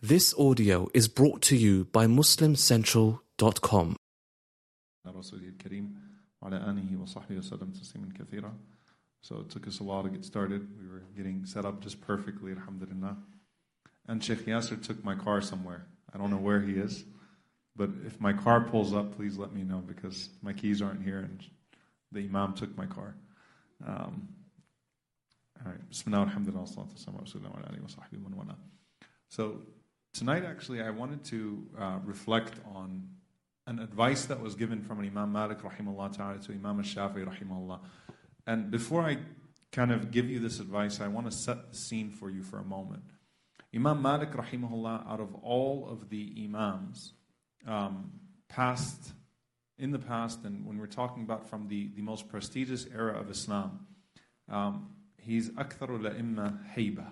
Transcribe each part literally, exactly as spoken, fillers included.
This audio is brought to you by muslim central dot com. So it took us a while to get started. We were getting set up just perfectly, alhamdulillah. And Sheikh Yasser took my car somewhere. I don't know where he is, but if my car pulls up, please let me know, because my keys aren't here and the Imam took my car. Um, all right. Bismillah, alhamdulillah, salatu wassalamu ala alihi wa sahbihi wa man wala. So tonight, actually, I wanted to uh, reflect on an advice that was given from an Imam Malik rahimahullah ta'ala to Imam al-Shafi'i rahimahullah. And before I kind of give you this advice, I want to set the scene for you for a moment. Imam Malik rahimahullah, out of all of the Imams um, past, in the past, and when we're talking about from the, the most prestigious era of Islam, um, he's aktharu la'imma hayba.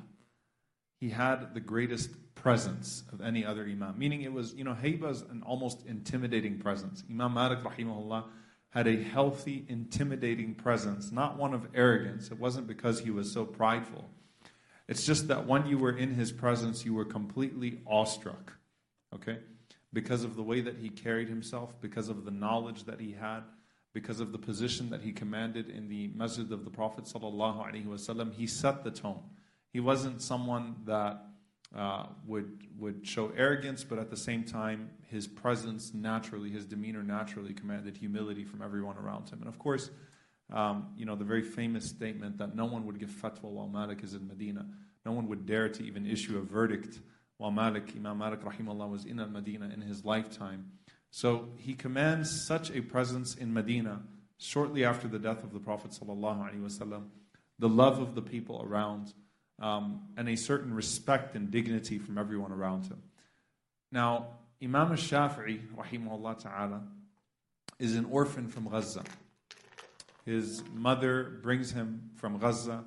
He had the greatest presence of any other Imam. Meaning it was, you know, hayba is an almost intimidating presence. Imam Malik rahimahullah had a healthy, intimidating presence, not one of arrogance. It wasn't because he was so prideful. It's just that when you were in his presence, you were completely awestruck, okay? Because of the way that he carried himself, because of the knowledge that he had, because of the position that he commanded in the masjid of the Prophet sallallahu alaihi wasallam, he set the tone. He wasn't someone that uh, would would show arrogance, but at the same time, his presence naturally, his demeanor naturally commanded humility from everyone around him. And of course, um, you know, the very famous statement that no one would give fatwa while Malik is in Medina. No one would dare to even issue a verdict while Malik, Imam Malik rahimahullah, was in al-Madinah in his lifetime. So he commands such a presence in Medina shortly after the death of the Prophet sallallahu alaihi wasallam, the love of the people around, um, and a certain respect and dignity from everyone around him. Now, Imam al-Shafi'i rahimahullah ta'ala is an orphan from Gaza. His mother brings him from Gaza,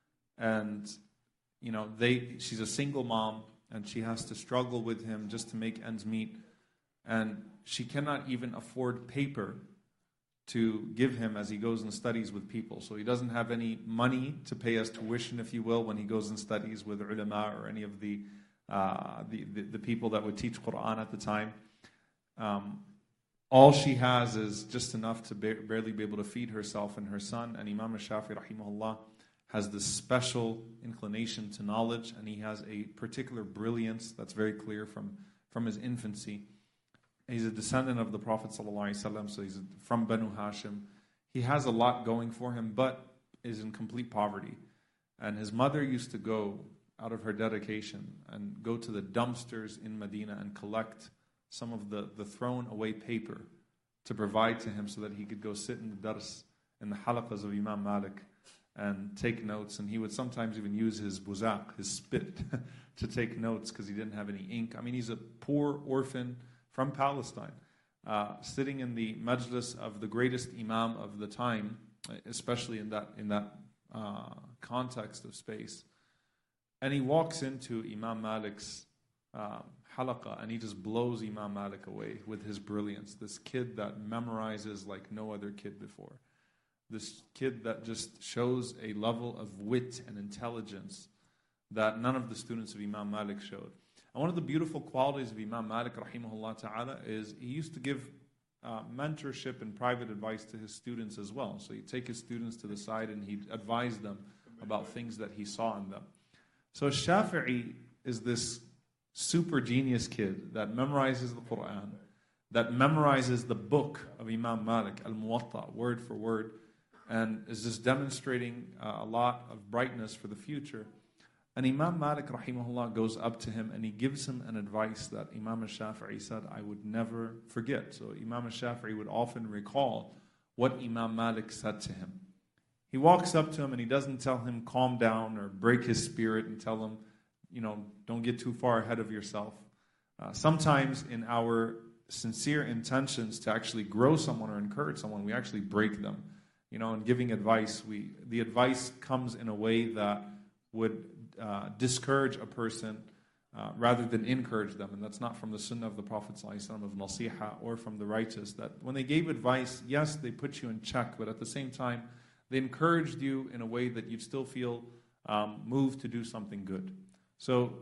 and you know they she's a single mom, and she has to struggle with him just to make ends meet, and she cannot even afford paper to give him as he goes and studies with people. So he doesn't have any money to pay us tuition, if you will, when he goes and studies with ulama or any of the uh, the, the, the people that would teach Quran at the time. Um, all she has is just enough to ba- barely be able to feed herself and her son. And Imam al-Shafi'i rahimahullah has this special inclination to knowledge, and he has a particular brilliance that's very clear from, from his infancy. He's a descendant of the Prophet ﷺ, so he's from Banu Hashim. He has a lot going for him, but is in complete poverty. And his mother used to go out of her dedication and go to the dumpsters in Medina and collect some of the, the thrown away paper to provide to him so that he could go sit in the dars, in the halaqas of Imam Malik, and take notes. And he would sometimes even use his buzaq, his spit, to take notes because he didn't have any ink. I mean, he's a poor orphan from Palestine, uh, sitting in the majlis of the greatest imam of the time, especially in that in that uh, context of space. And he walks into Imam Malik's uh, halaqa, and he just blows Imam Malik away with his brilliance. This kid that memorizes like no other kid before. This kid that just shows a level of wit and intelligence that none of the students of Imam Malik showed. And one of the beautiful qualities of Imam Malik rahimahullah ta'ala is he used to give uh, mentorship and private advice to his students as well. So he'd take his students to the side and he'd advise them about things that he saw in them. So Shafi'i is this super genius kid that memorizes the Quran, that memorizes the book of Imam Malik, Al-Muwatta, word for word, and is just demonstrating uh, a lot of brightness for the future. And Imam Malik rahimahullah goes up to him and he gives him an advice that Imam al-Shafi'i said, I would never forget. So Imam al-Shafi'i would often recall what Imam Malik said to him. He walks up to him and he doesn't tell him calm down or break his spirit and tell him, you know, don't get too far ahead of yourself. Uh, sometimes in our sincere intentions to actually grow someone or encourage someone, we actually break them. You know, in giving advice, we the advice comes in a way that would uh, discourage a person uh, rather than encourage them. And that's not from the sunnah of the Prophet ﷺ of nasiha or from the righteous. That when they gave advice, yes, they put you in check, but at the same time, they encouraged you in a way that you'd still feel um, moved to do something good. So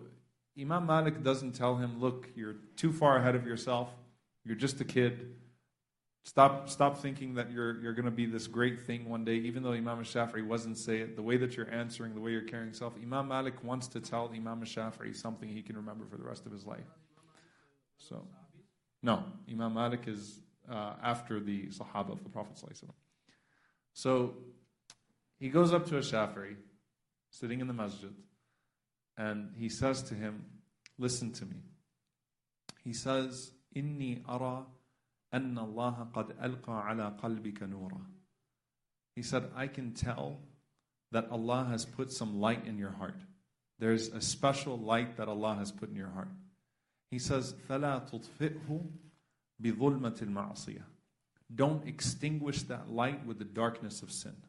Imam Malik doesn't tell him, look, you're too far ahead of yourself. You're just a kid. Stop stop thinking that you're you're going to be this great thing one day, even though Imam al-Shafi'i wasn't say it. The way that you're answering, the way you're carrying yourself, Imam Malik wants to tell Imam al-Shafi'i something he can remember for the rest of his life. So, no, Imam Malik is uh, after the Sahaba of the Prophet ﷺ. So, he goes up to a Shafi'i, sitting in the masjid, and he says to him, listen to me. He says, Inni ara anna Allah qad alqa ala qalbika nura. He said, I can tell that Allah has put some light in your heart. There's a special light that Allah has put in your heart. He says, فَلَا تُطْفِئْهُ بِظُلْمَةِ الْمَعْصِيَةِ. Don't extinguish that light with the darkness of sin.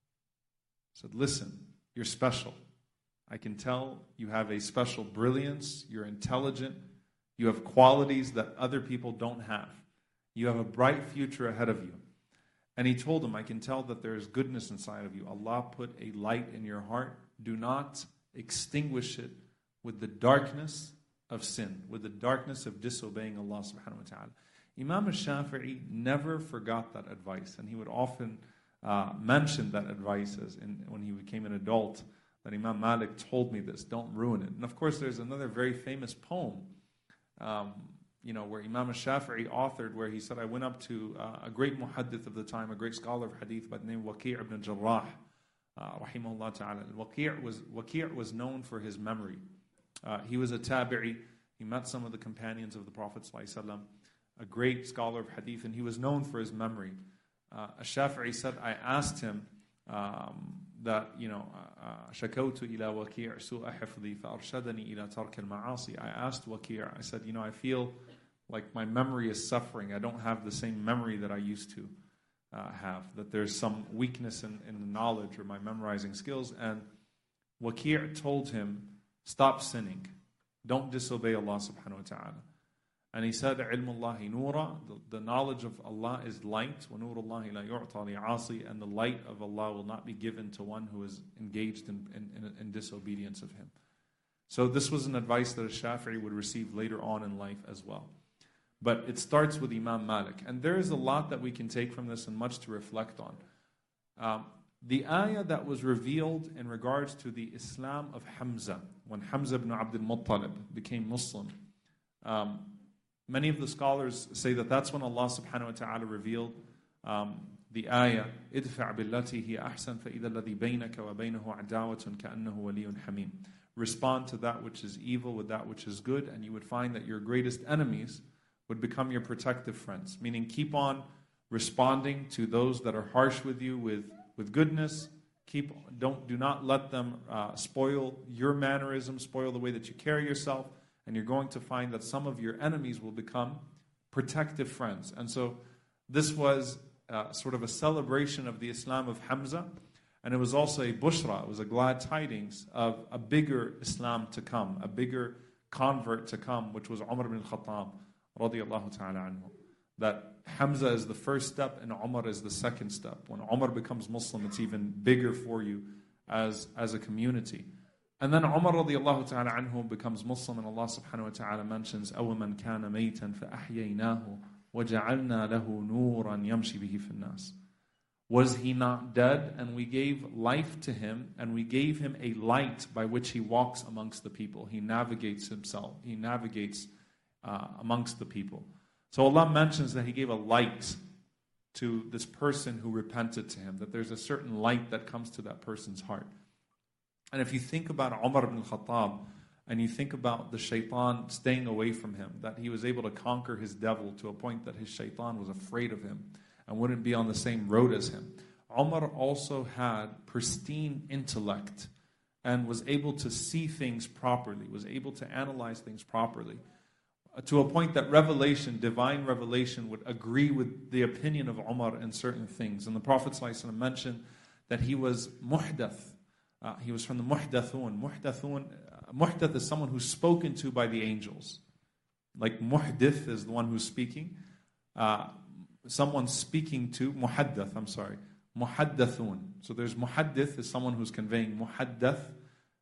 He said, listen, you're special. I can tell you have a special brilliance, you're intelligent, you have qualities that other people don't have. You have a bright future ahead of you. And he told him, I can tell that there is goodness inside of you. Allah put a light in your heart. Do not extinguish it with the darkness of sin, with the darkness of disobeying Allah subhanahu wa ta'ala. Imam al-Shafi'i never forgot that advice, and he would often uh, mention that advice as in, when he became an adult, that Imam Malik told me this, don't ruin it. And of course there's another very famous poem um, you know, where Imam al-Shafi'i authored, where he said, I went up to uh, a great muhaddith of the time, a great scholar of hadith by the name of Waqi' ibn Jarrah, uh, rahimahullah ta'ala. Waqi' was, Waqi' was known for his memory. Uh, he was a tabi'i. He met some of the companions of the Prophet ﷺ, a great scholar of hadith, and he was known for his memory. Uh, al-Shafi'i said, I asked him um, that, you know, شَكَوْتُ إِلَى وَكِيعْ سُوءَ حِفْظِي فَأَرْشَدَنِي إِلَى تَرْكِ الْمَعَاصِي. I asked Waqi', I said, you know, I feel like my memory is suffering. I don't have the same memory that I used to uh, have, that there's some weakness in, in the knowledge or my memorizing skills. And Waqi' told him, stop sinning. Don't disobey Allah subhanahu wa ta'ala. And he said, عِلْمُ اللَّهِ نُورًا, the, the knowledge of Allah is light. وَنُورُ اللَّهِ لَا يُعْطَى لِعَاصِي, and the light of Allah will not be given to one who is engaged in, in, in, in disobedience of Him. So this was an advice that a Shafi'i would receive later on in life as well. But it starts with Imam Malik. And there is a lot that we can take from this and much to reflect on. Um, the ayah that was revealed in regards to the Islam of Hamza, when Hamza ibn Abdul Muttalib became Muslim, um, many of the scholars say that that's when Allah subhanahu wa ta'ala revealed um, the ayah, إِدْفَعْ بِالَّتِي هِيَ أَحْسَنْ فَإِذَا الَّذِي بَيْنَكَ وَبَيْنَهُ عَدَاوَةٌ كَأَنَّهُ وَلِيٌّ حَمِيمٌ. Respond to that which is evil with that which is good, and you would find that your greatest enemies would become your protective friends. Meaning, keep on responding to those that are harsh with you with, with goodness. Keep, don't, do not let them uh, spoil your mannerisms, spoil the way that you carry yourself. And you're going to find that some of your enemies will become protective friends. And so this was uh, sort of a celebration of the Islam of Hamza. And it was also a bushra, it was a glad tidings of a bigger Islam to come, a bigger convert to come, which was Umar ibn al-Khattab, radiyallahu ta'ala anhu. That Hamza is the first step and Umar is the second step. When Umar becomes Muslim, it's even bigger for you as, as a community. And then Umar radiallahu ta'ala anhu becomes Muslim, and Allah subhanahu wa ta'ala mentions, أَوَمَنْ كَانَ مَيْتًا فَأَحْيَيْنَاهُ وَجَعَلْنَا لَهُ نُورًا يَمْشِي بِهِ فِي النَّاسِ. Was he not dead? And we gave life to him, and we gave him a light by which he walks amongst the people. He navigates himself. He navigates uh, amongst the people. So Allah mentions that He gave a light to this person who repented to Him, that there's a certain light that comes to that person's heart. And if you think about Umar ibn al-Khattab, and you think about the shaitan staying away from him, that he was able to conquer his devil to a point that his shaitan was afraid of him and wouldn't be on the same road as him. Umar also had pristine intellect and was able to see things properly, was able to analyze things properly, to a point that revelation, divine revelation, would agree with the opinion of Umar in certain things. And the Prophet ﷺ mentioned that he was muhdath. Uh, he was from the muhdathun. Muhdathun, uh, muhdath is someone who's spoken to by the angels. Like muhdith is the one who's speaking. Uh, someone speaking to, muhaddath, I'm sorry. Muhaddathun. So there's muhaddith is someone who's conveying. Muhaddath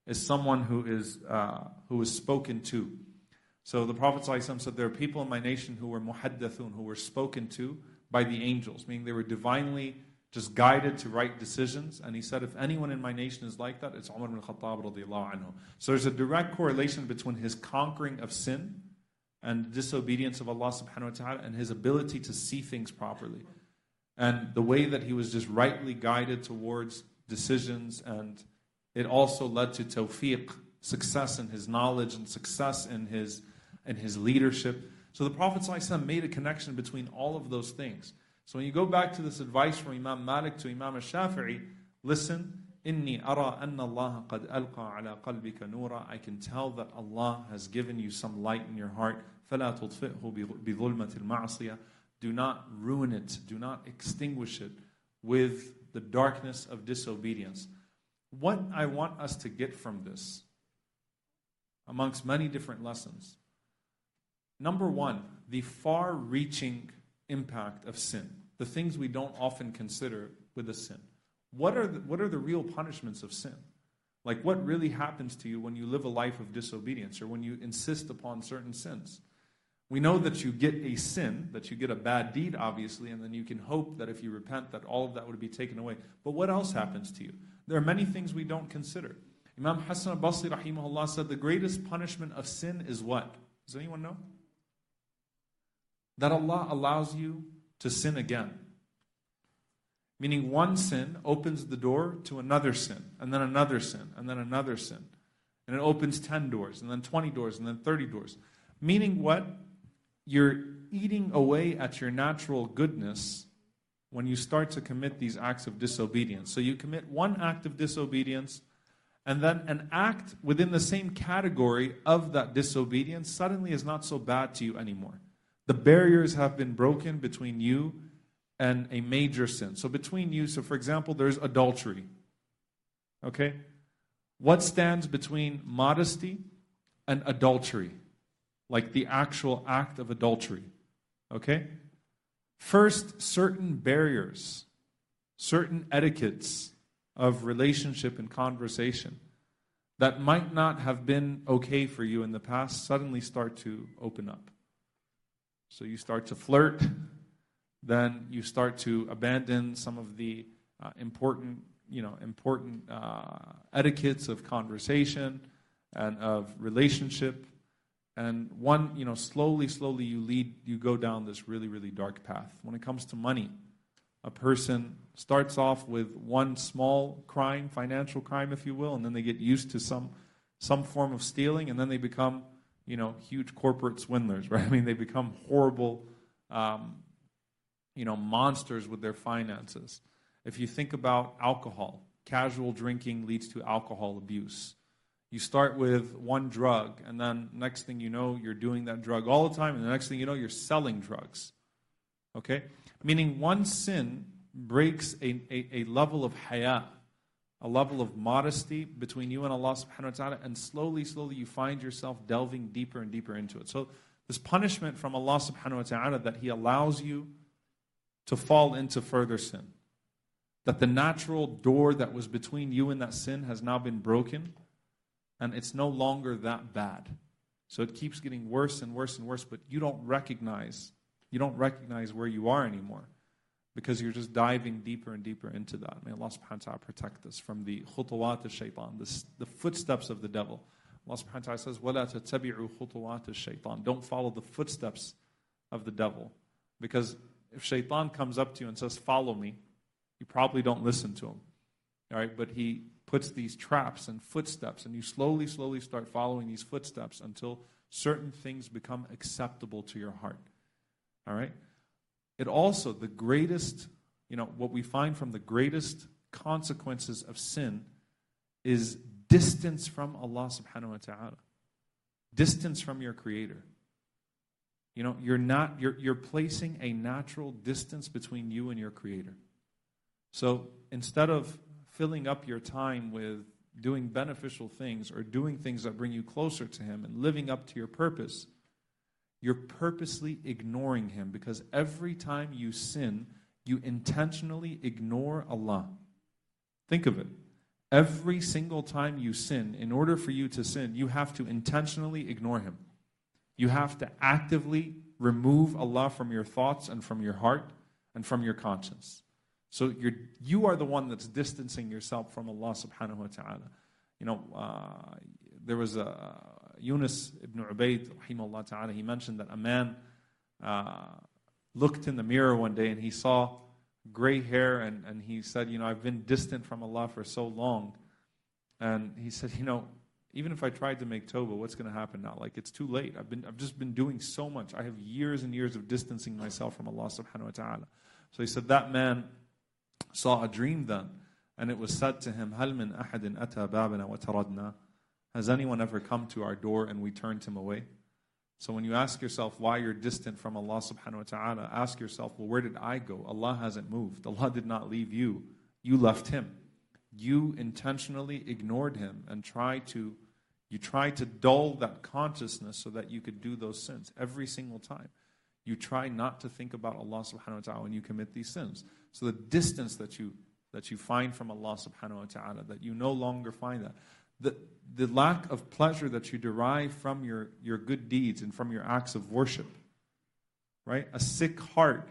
is someone who is uh, who is spoken to. So the Prophet ﷺ said, there are people in my nation who were muhaddathun, who were spoken to by the angels, meaning they were divinely just guided to right decisions. And he said, if anyone in my nation is like that, it's Umar ibn Khattab radiallahu anhu. So there's a direct correlation between his conquering of sin and disobedience of Allah subhanahu wa ta'ala and his ability to see things properly. And the way that he was just rightly guided towards decisions, and it also led to tawfiq, success in his knowledge and success in his, in his leadership. So the Prophet ﷺ made a connection between all of those things. So when you go back to this advice from Imam Malik to Imam al-Shafi'i, listen, إِنِّي أَرَى أَنَّ اللَّهَ قَدْ أَلْقَى عَلَى قَلْبِكَ نُورًا. I can tell that Allah has given you some light in your heart. فَلَا تُطْفِئْهُ بِظُلْمَةِ الْمَعْصِيَةِ. Do not ruin it, do not extinguish it with the darkness of disobedience. What I want us to get from this, amongst many different lessons, number one, the far-reaching impact of sin, the things we don't often consider with a sin. What are the, what are the real punishments of sin? Like, what really happens to you when you live a life of disobedience or when you insist upon certain sins? We know that you get a sin, that you get a bad deed, obviously, and then you can hope that if you repent, that all of that would be taken away. But what else happens to you? There are many things we don't consider. Imam Hassan al-Basri, rahimahullah, said the greatest punishment of sin is what? Does anyone know? That Allah allows you to sin again. Meaning one sin opens the door to another sin, and then another sin, and then another sin. And it opens ten doors, and then twenty doors, and then thirty doors. Meaning what? You're eating away at your natural goodness when you start to commit these acts of disobedience. So you commit one act of disobedience, and then an act within the same category of that disobedience suddenly is not so bad to you anymore. The barriers have been broken between you and a major sin. So between you, so for example, there's adultery. Okay? What stands between modesty and adultery? Like the actual act of adultery. Okay? First, certain barriers, certain etiquettes of relationship and conversation that might not have been okay for you in the past suddenly start to open up. So you start to flirt, then you start to abandon some of the uh, important, you know, important uh, etiquettes of conversation and of relationship. And one, you know, slowly, slowly you lead, you go down this really, really dark path. When it comes to money, a person starts off with one small crime, financial crime, if you will, and then they get used to some some form of stealing, and then they become, you know, huge corporate swindlers, right? I mean, they become horrible, um, you know, monsters with their finances. If you think about alcohol, casual drinking leads to alcohol abuse. You start with one drug, and then next thing you know, you're doing that drug all the time, and the next thing you know, you're selling drugs. Okay? Meaning one sin breaks a, a, a level of haya, a level of modesty between you and Allah subhanahu wa ta'ala, and slowly, slowly you find yourself delving deeper and deeper into it. So this punishment from Allah subhanahu wa ta'ala that He allows you to fall into further sin, that the natural door that was between you and that sin has now been broken, and it's no longer that bad. So it keeps getting worse and worse and worse, but you don't recognize, you don't recognize where you are anymore because you're just diving deeper and deeper into that. May Allah subhanahu wa ta'ala protect us from the khutuwat al-shaytan, the, the footsteps of the devil. Allah subhanahu wa ta'ala says, وَلَا تَتَّبِعُوا خُطُوَاتِ الشَّيْطَانِ. Don't follow the footsteps of the devil. Because if shaitan comes up to you and says, follow me, you probably don't listen to him. All right, but he puts these traps and footsteps, and you slowly, slowly start following these footsteps until certain things become acceptable to your heart. All right? It also, the greatest, you know, what we find from the greatest consequences of sin is distance from Allah subhanahu wa ta'ala. Distance from your Creator. You know, you're not, you're, you're placing a natural distance between you and your Creator. So instead of filling up your time with doing beneficial things or doing things that bring you closer to Him and living up to your purpose, you're purposely ignoring Him, because every time you sin, you intentionally ignore Allah. Think of it. Every single time you sin, in order for you to sin, you have to intentionally ignore Him. You have to actively remove Allah from your thoughts and from your heart and from your conscience. So you're, you are the one that's distancing yourself from Allah subhanahu wa ta'ala. You know, uh, there was a Yunus ibn Ubayd, rahimahullah ta'ala, he mentioned that a man uh, looked in the mirror one day and he saw gray hair, and, and he said, you know, I've been distant from Allah for so long. And he said, you know, even if I tried to make tawbah, what's going to happen now? Like, it's too late. I've been, I've just been doing so much. I have years and years of distancing myself from Allah subhanahu wa ta'ala. So he said, that man saw a dream then, and it was said to him, هَلْ مِنْ أَحَدٍ أَتَى بَابِنَا وَتَرَدْنَا? Has anyone ever come to our door and we turned him away? So when you ask yourself why you're distant from Allah subhanahu wa ta'ala, ask yourself, well, where did I go? Allah hasn't moved. Allah did not leave you. You left Him. You intentionally ignored Him and tried to, you tried to dull that consciousness so that you could do those sins every single time. You try not to think about Allah subhanahu wa ta'ala when you commit these sins. So the distance that you that you find from Allah subhanahu wa ta'ala, that you no longer find that. The, the lack of pleasure that you derive from your, your good deeds and from your acts of worship. Right? A sick heart,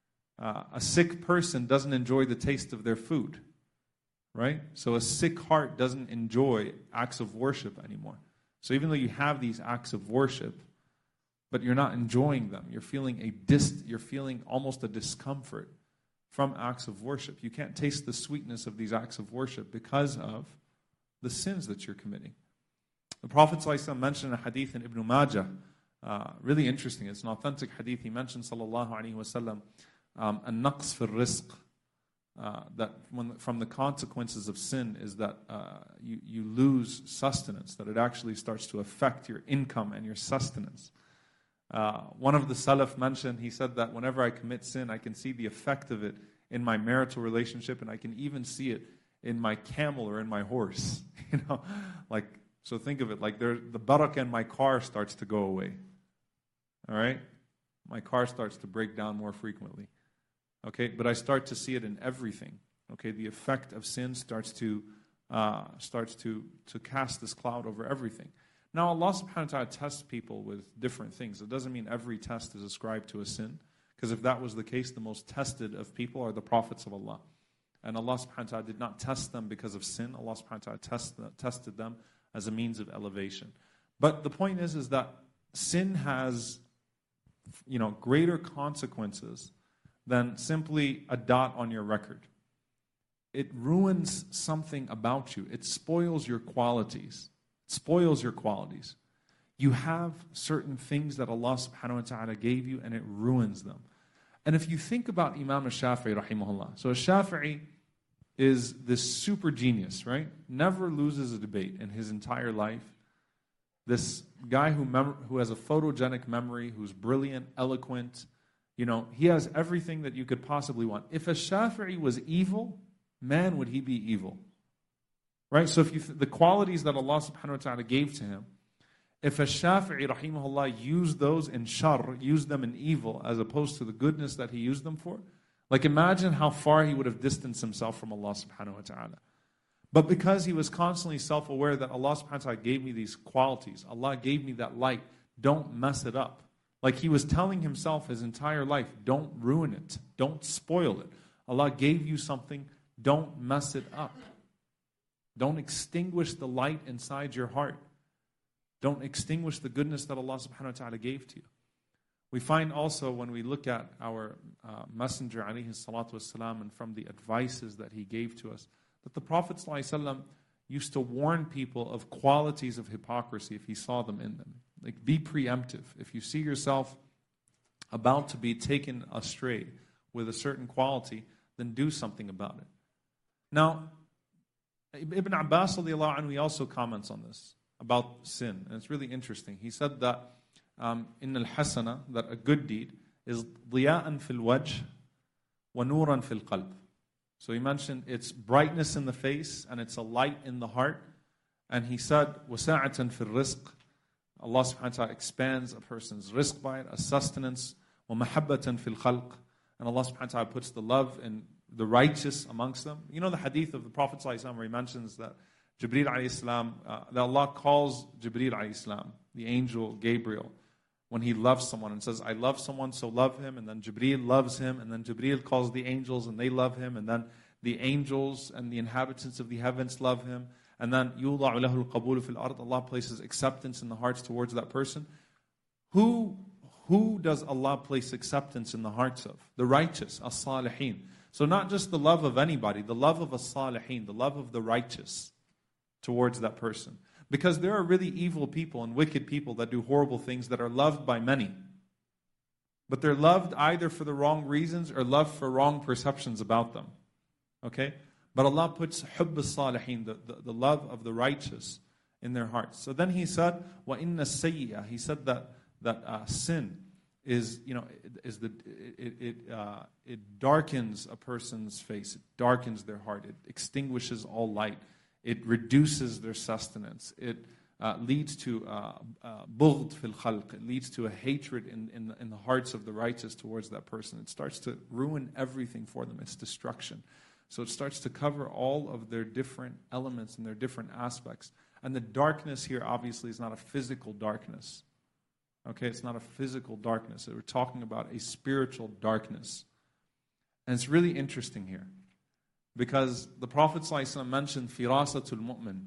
uh, a sick person doesn't enjoy the taste of their food. Right? So a sick heart doesn't enjoy acts of worship anymore. So even though you have these acts of worship, but you're not enjoying them, you're feeling a dis- you're feeling almost a discomfort from acts of worship. You can't taste the sweetness of these acts of worship because of the sins that you're committing. The Prophet ﷺ mentioned a hadith in Ibn Majah, uh, really interesting. It's an authentic hadith. He mentioned, sallallahu alaihi wasallam, um, an-naqs fi rizq, uh, that when, from the consequences of sin is that uh, you, you lose sustenance, that it actually starts to affect your income and your sustenance. Uh, one of the Salaf mentioned, he said that whenever I commit sin, I can see the effect of it in my marital relationship, and I can even see it in my camel or in my horse. You know, like, so think of it, like there, the barakah in my car starts to go away. All right? My car starts to break down more frequently. Okay? But I start to see it in everything. Okay? The effect of sin starts to uh, starts to, to cast this cloud over everything. Now, Allah subhanahu wa ta'ala tests people with different things. It doesn't mean every test is ascribed to a sin, because if that was the case, the most tested of people are the prophets of Allah. And Allah subhanahu wa ta'ala did not test them because of sin. Allah subhanahu wa ta'ala test, tested them as a means of elevation. But the point is, is that sin has, you know, greater consequences than simply a dot on your record. It ruins something about you. It spoils your qualities. It spoils your qualities. You have certain things that Allah subhanahu wa ta'ala gave you, and it ruins them. And if you think about Imam al-Shafi'i rahimahullah, so al-Shafi'i is this super genius, right? Never loses a debate in his entire life. This guy who mem- who has a photogenic memory, who's brilliant, eloquent, you know, he has everything that you could possibly want. If al-Shafi'i was evil, man, would he be evil. Right? So if you th- the qualities that Allah subhanahu wa ta'ala gave to him, if al-Shafi'i rahimahullah used those in shar, used them in evil, as opposed to the goodness that he used them for, like imagine how far he would have distanced himself from Allah subhanahu wa ta'ala. But because he was constantly self-aware that Allah subhanahu wa ta'ala gave me these qualities, Allah gave me that light, don't mess it up. Like he was telling himself his entire life, don't ruin it, don't spoil it. Allah gave you something, don't mess it up. Don't extinguish the light inside your heart. Don't extinguish the goodness that Allah subhanahu wa ta'ala gave to you. We find also when we look at our uh, Messenger alayhi salatu wasalam, and from the advices that he gave to us, that the Prophet sallallahu alaihi wasallam used to warn people of qualities of hypocrisy if he saw them in them. Like, be preemptive. If you see yourself about to be taken astray with a certain quality, then do something about it. Now, Ibn Abbas radiallahu anhu, he also comments on this, about sin. And it's really interesting. He said that um, in al-hasana, that a good deed is ضِيَاءً فِي الْوَجْهِ وَنُورًا فِي الْقَلْبِ. So he mentioned it's brightness in the face and it's a light in the heart. And he said, وَسَاعَةً فِي الرِّزْقِ. Allah subhanahu wa ta'ala expands a person's rizq by it, a sustenance. وَمَحَبَّةً فِي الْخَلْقِ. And Allah subhanahu wa ta'ala puts the love in the righteous amongst them. You know the hadith of the Prophet ﷺ where he mentions that Jibreel alayhi salam, uh, that Allah calls Jibreel alayhi salam, the angel Gabriel, when he loves someone and says, I love someone, so love him. And then Jibreel loves him. And then Jibreel calls the angels and they love him. And then the angels and the inhabitants of the heavens love him. And then يُوضَعُ لَهُ الْقَبُولُ فِي الْأَرْضِ, Allah places acceptance in the hearts towards that person. Who, who does Allah place acceptance in the hearts of? The righteous, as-salihin. So not just the love of anybody, the love of as-salihin, the love of the righteous towards that person. Because there are really evil people and wicked people that do horrible things that are loved by many. But they're loved either for the wrong reasons or loved for wrong perceptions about them. Okay? But Allah puts hubb as-salihin, the, the, the love of the righteous, in their hearts. So then He said, وَإِنَّ السَّيِّئَةِ, He said that that uh, sin is, you know, is the it it uh, it darkens a person's face, it darkens their heart, it extinguishes all light, it reduces their sustenance, it uh, leads to bughd fil khalq, it leads to a hatred in in the, in the hearts of the righteous towards that person. It starts to ruin everything for them. It's destruction. So it starts to cover all of their different elements and their different aspects. And the darkness here obviously is not a physical darkness. Okay, it's not a physical darkness. We're talking about a spiritual darkness. And it's really interesting here. Because the Prophet ﷺ mentioned firasatul mu'min.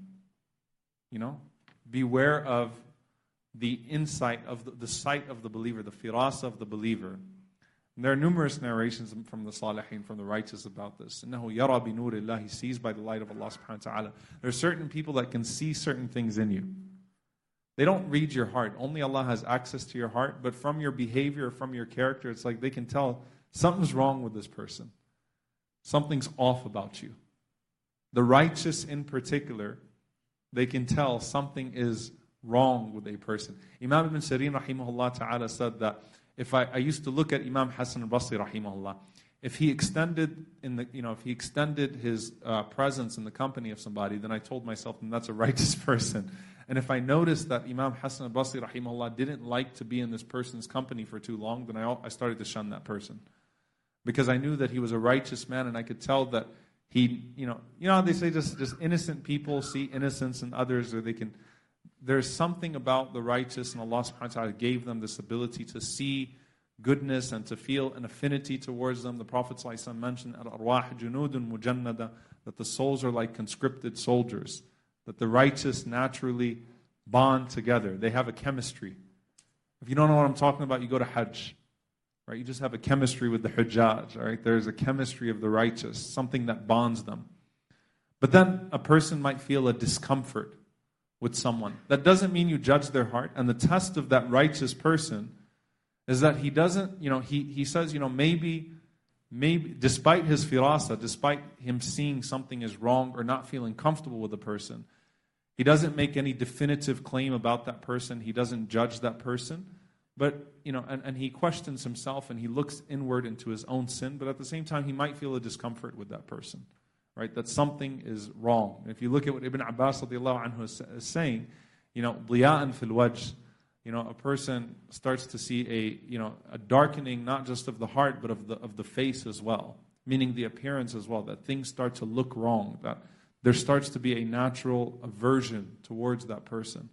You know, beware of the insight of the, the sight of the believer, the firasa of the believer. And there are numerous narrations from the Salihin, from the righteous about this. إِنَّهُ يَرَى بِنُورِ اللَّهِ, He sees by the light of Allah subhanahu wa ta'ala. There are certain people that can see certain things in you. They don't read your heart. Only Allah has access to your heart. But from your behavior, from your character, it's like they can tell something's wrong with this person. Something's off about you. The righteous in particular, they can tell something is wrong with a person. Imam Ibn Sirin rahimahullah ta'ala said that if I, I used to look at Imam Hassan al-Basri rahimahullah, if he extended in the, you know, if he extended his uh, presence in the company of somebody, then I told myself, then that's a righteous person. And if I noticed that Imam Hassan al-Basri rahimahullah didn't like to be in this person's company for too long, then I, I started to shun that person. Because I knew that he was a righteous man, and I could tell that he, you know, you know how they say just, just innocent people see innocence in others, or they can, there's something about the righteous, and Allah subhanahu wa ta'ala gave them this ability to see goodness and to feel an affinity towards them. The Prophet ﷺ mentioned, Al-arwah junudun mujannada, that the souls are like conscripted soldiers, that the righteous naturally bond together. They have a chemistry. If you don't know what I'm talking about, you go to Hajj. Right? You just have a chemistry with the Hujjaj. All right? There's a chemistry of the righteous, something that bonds them. But then a person might feel a discomfort with someone. That doesn't mean you judge their heart. And the test of that righteous person is that he doesn't, you know, he, he says, you know, maybe, maybe, despite his firasa, despite him seeing something is wrong or not feeling comfortable with the person, he doesn't make any definitive claim about that person. He doesn't judge that person. But, you know, and, and he questions himself and he looks inward into his own sin, but at the same time he might feel a discomfort with that person, right? That something is wrong. And if you look at what Ibn Abbas radiallahu anhu is, is saying, you know, ضِيَاءً fil wajh, you know, a person starts to see a, you know, a darkening not just of the heart but of the of the face as well, meaning the appearance as well, that things start to look wrong, that there starts to be a natural aversion towards that person.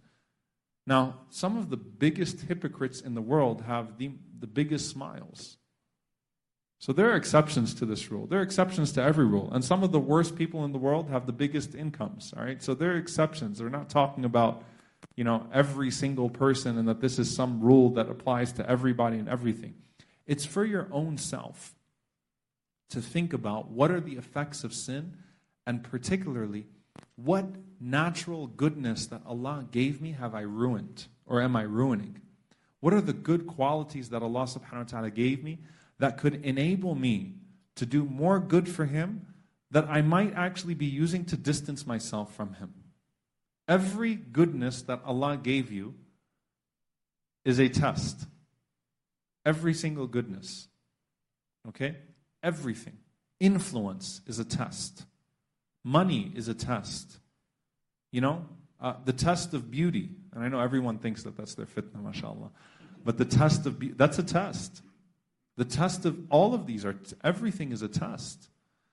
Now, some of the biggest hypocrites in the world have the, the biggest smiles. So there are exceptions to this rule. There are exceptions to every rule. And some of the worst people in the world have the biggest incomes. All right? So there are exceptions. They're not talking about, you know, every single person and that this is some rule that applies to everybody and everything. It's for your own self to think about what are the effects of sin, and particularly, what natural goodness that Allah gave me have I ruined or am I ruining? What are the good qualities that Allah subhanahu wa ta'ala gave me that could enable me to do more good for Him that I might actually be using to distance myself from Him? Every goodness that Allah gave you is a test. Every single goodness. Okay? Everything. Influence is a test. Money is a test. You know, uh, the test of beauty. And I know everyone thinks that that's their fitna, mashallah. But the test of beauty, that's a test. The test of all of these are, everything is a test.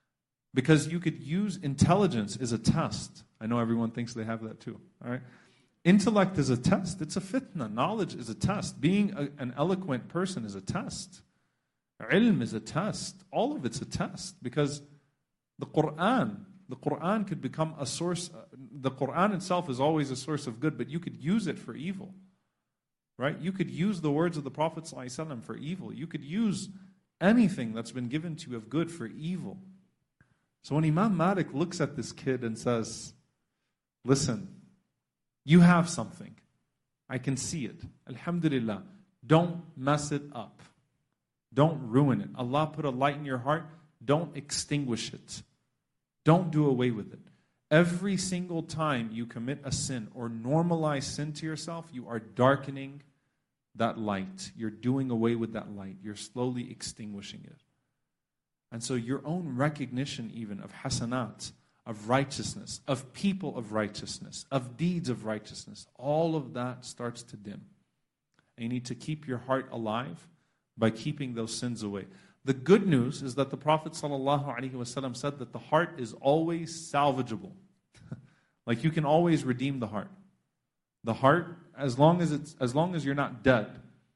Because you could use intelligence as a test. I know everyone thinks they have that too. All right? Intellect is a test. It's a fitna. Knowledge is a test. Being a, an eloquent person is a test. Ilm is a test. All of it's a test. Because the Quran, the Quran could become a source. The Quran itself is always a source of good, but you could use it for evil. Right? You could use the words of the Prophet ﷺ for evil. You could use anything that's been given to you of good for evil. So when Imam Malik looks at this kid and says, listen, you have something. I can see it. Alhamdulillah. Don't mess it up. Don't ruin it. Allah put a light in your heart. Don't extinguish it. Don't do away with it. Every single time you commit a sin or normalize sin to yourself, you are darkening that light. You're doing away with that light. You're slowly extinguishing it. And so your own recognition even of hasanat, of righteousness, of people of righteousness, of deeds of righteousness, all of that starts to dim. And you need to keep your heart alive by keeping those sins away. The good news is that the Prophet ﷺ said that the heart is always salvageable. Like you can always redeem the heart. The heart, as long as it's as long as you're not dead,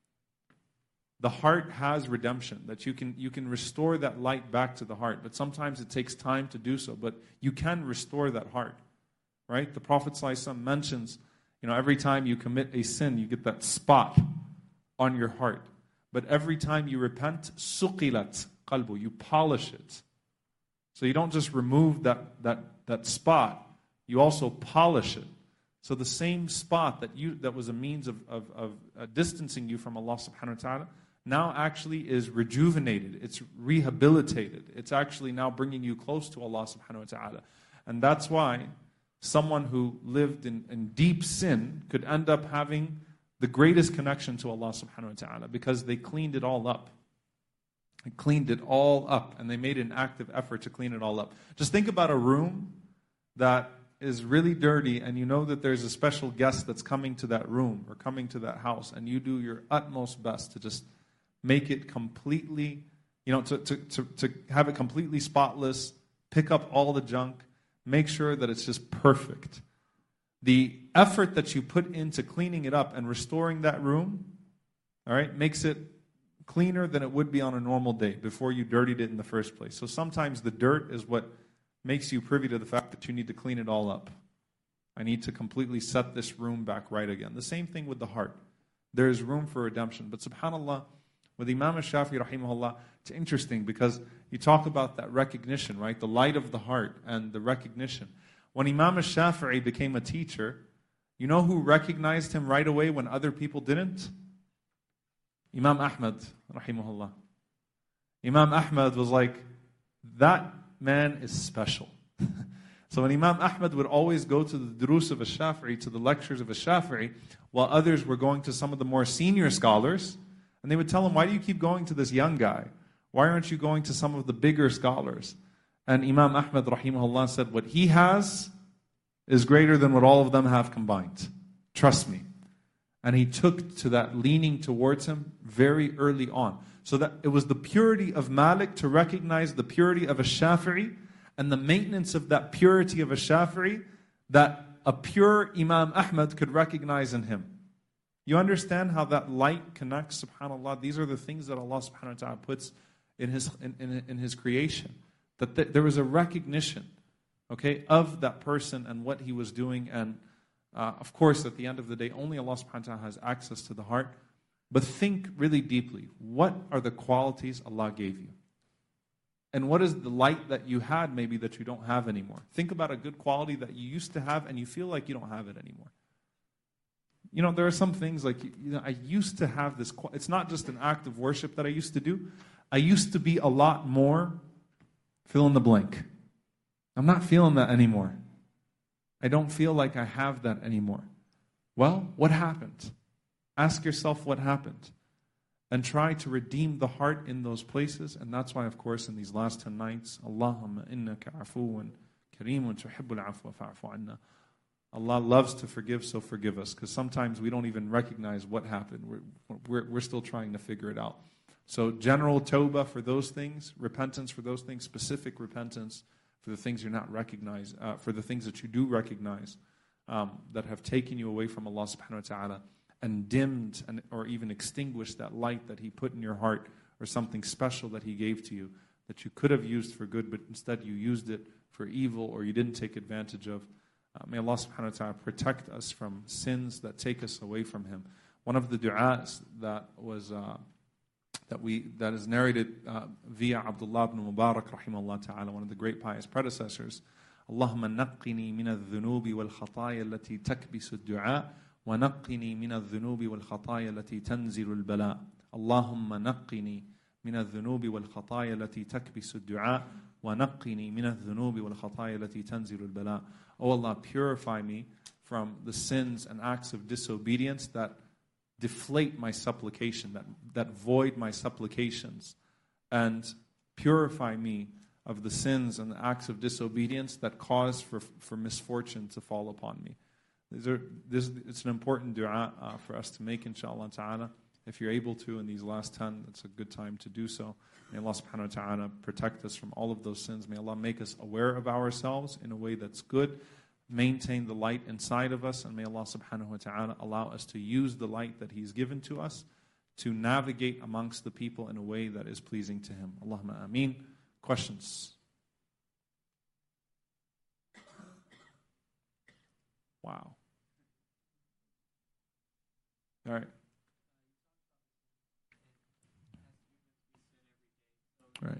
the heart has redemption, that you can you can restore that light back to the heart. But sometimes it takes time to do so, but you can restore that heart. Right? The Prophet ﷺ mentions, you know, every time you commit a sin, you get that spot on your heart. But every time you repent, suqilat qalbu, you polish it. So you don't just remove that that that spot, you also polish it. So the same spot that you that was a means of of, of uh, distancing you from Allah subhanahu wa ta'ala now actually is rejuvenated. It's rehabilitated. It's actually now bringing you close to Allah subhanahu wa ta'ala. And that's why someone who lived in, in deep sin could end up having the greatest connection to Allah subhanahu wa ta'ala because they cleaned it all up. They cleaned it all up and they made an active effort to clean it all up. Just think about a room that is really dirty and you know that there's a special guest that's coming to that room or coming to that house and you do your utmost best to just make it completely, you know, to, to, to, to have it completely spotless, pick up all the junk, make sure that it's just perfect. The effort that you put into cleaning it up and restoring that room, all right, makes it cleaner than it would be on a normal day before you dirtied it in the first place. So sometimes the dirt is what makes you privy to the fact that you need to clean it all up. I need to completely set this room back right again. The same thing with the heart. There is room for redemption. But subhanAllah, with Imam al-Shafi'i rahimahullah, it's interesting because you talk about that recognition, right? The light of the heart and the recognition. When Imam al-Shafi'i became a teacher, you know who recognized him right away when other people didn't? Imam Ahmad rahimahullah. Imam Ahmad was like, that man is special. So when Imam Ahmad would always go to the durus of al-Shafi'i, to the lectures of al-Shafi'i, while others were going to some of the more senior scholars, and they would tell him, why do you keep going to this young guy? Why aren't you going to some of the bigger scholars? And Imam Ahmad rahimahullah said, what he has is greater than what all of them have combined. Trust me. And he took to that leaning towards him very early on. So that it was the purity of Malik to recognize the purity of a Shafi'i and the maintenance of that purity of a Shafi'i that a pure Imam Ahmad could recognize in him. You understand how that light connects, subhanAllah? These are the things that Allah subhanahu wa ta'ala puts in His, in, in, in his creation. That th- there was a recognition, okay, of that person and what he was doing. And uh, of course, at the end of the day, only Allah subhanahu wa ta'ala has access to the heart. But think really deeply. What are the qualities Allah gave you? And what is the light that you had maybe that you don't have anymore? Think about a good quality that you used to have and you feel like you don't have it anymore. You know, there are some things like, you know, I used to have this, it's not just an act of worship that I used to do. I used to be a lot more, fill in the blank. I'm not feeling that anymore. I don't feel like I have that anymore. Well, what happened? Ask yourself what happened. And try to redeem the heart in those places. And that's why, of course, in these last ten nights, Allahumma innaka afuwan kareemun tuhibbul afwa fa'fu anna. Allah loves to forgive, so forgive us. Because sometimes we don't even recognize what happened. We're, we're, we're still trying to figure it out. So general tawbah for those things, repentance for those things, specific repentance for the things you're not recognized, uh, for the things that you do recognize, um, that have taken you away from Allah subhanahu wa ta'ala and dimmed and, or even extinguished that light that He put in your heart, or something special that He gave to you that you could have used for good, but instead you used it for evil, or you didn't take advantage of. Uh, may Allah subhanahu wa ta'ala protect us from sins that take us away from Him. One of the du'as that was uh, that we that is narrated uh, via Abdullah ibn Mubarak rahimahullah ta'ala, one of the great pious predecessors. Allahumma naqqini min al-dhunubi wal-khataya allati takbisu ad-du'a wa naqqini min al-dhunubi wal-khataya allati tanzilu al-bala. Allahumma naqqini min al-dhunubi wal-khataya allati takbisu ad-du'a wa naqqini min al-dhunubi wal-khataya allati tanzilu al-bala. Oh Allah, purify me from the sins and acts of disobedience that deflate my supplication, that, that void my supplications, and purify me of the sins and the acts of disobedience that cause for, for misfortune to fall upon me. These are, this, it's an important dua uh, for us to make, inshaAllah ta'ala. If you're able to in these last ten, it's a good time to do so. May Allah subhanahu wa ta'ala protect us from all of those sins. May Allah make us aware of ourselves in a way that's good. Maintain the light inside of us, and may Allah subhanahu wa ta'ala allow us to use the light that He's given to us to navigate amongst the people in a way that is pleasing to Him. Allahumma ameen. Questions? Wow. All right. Right.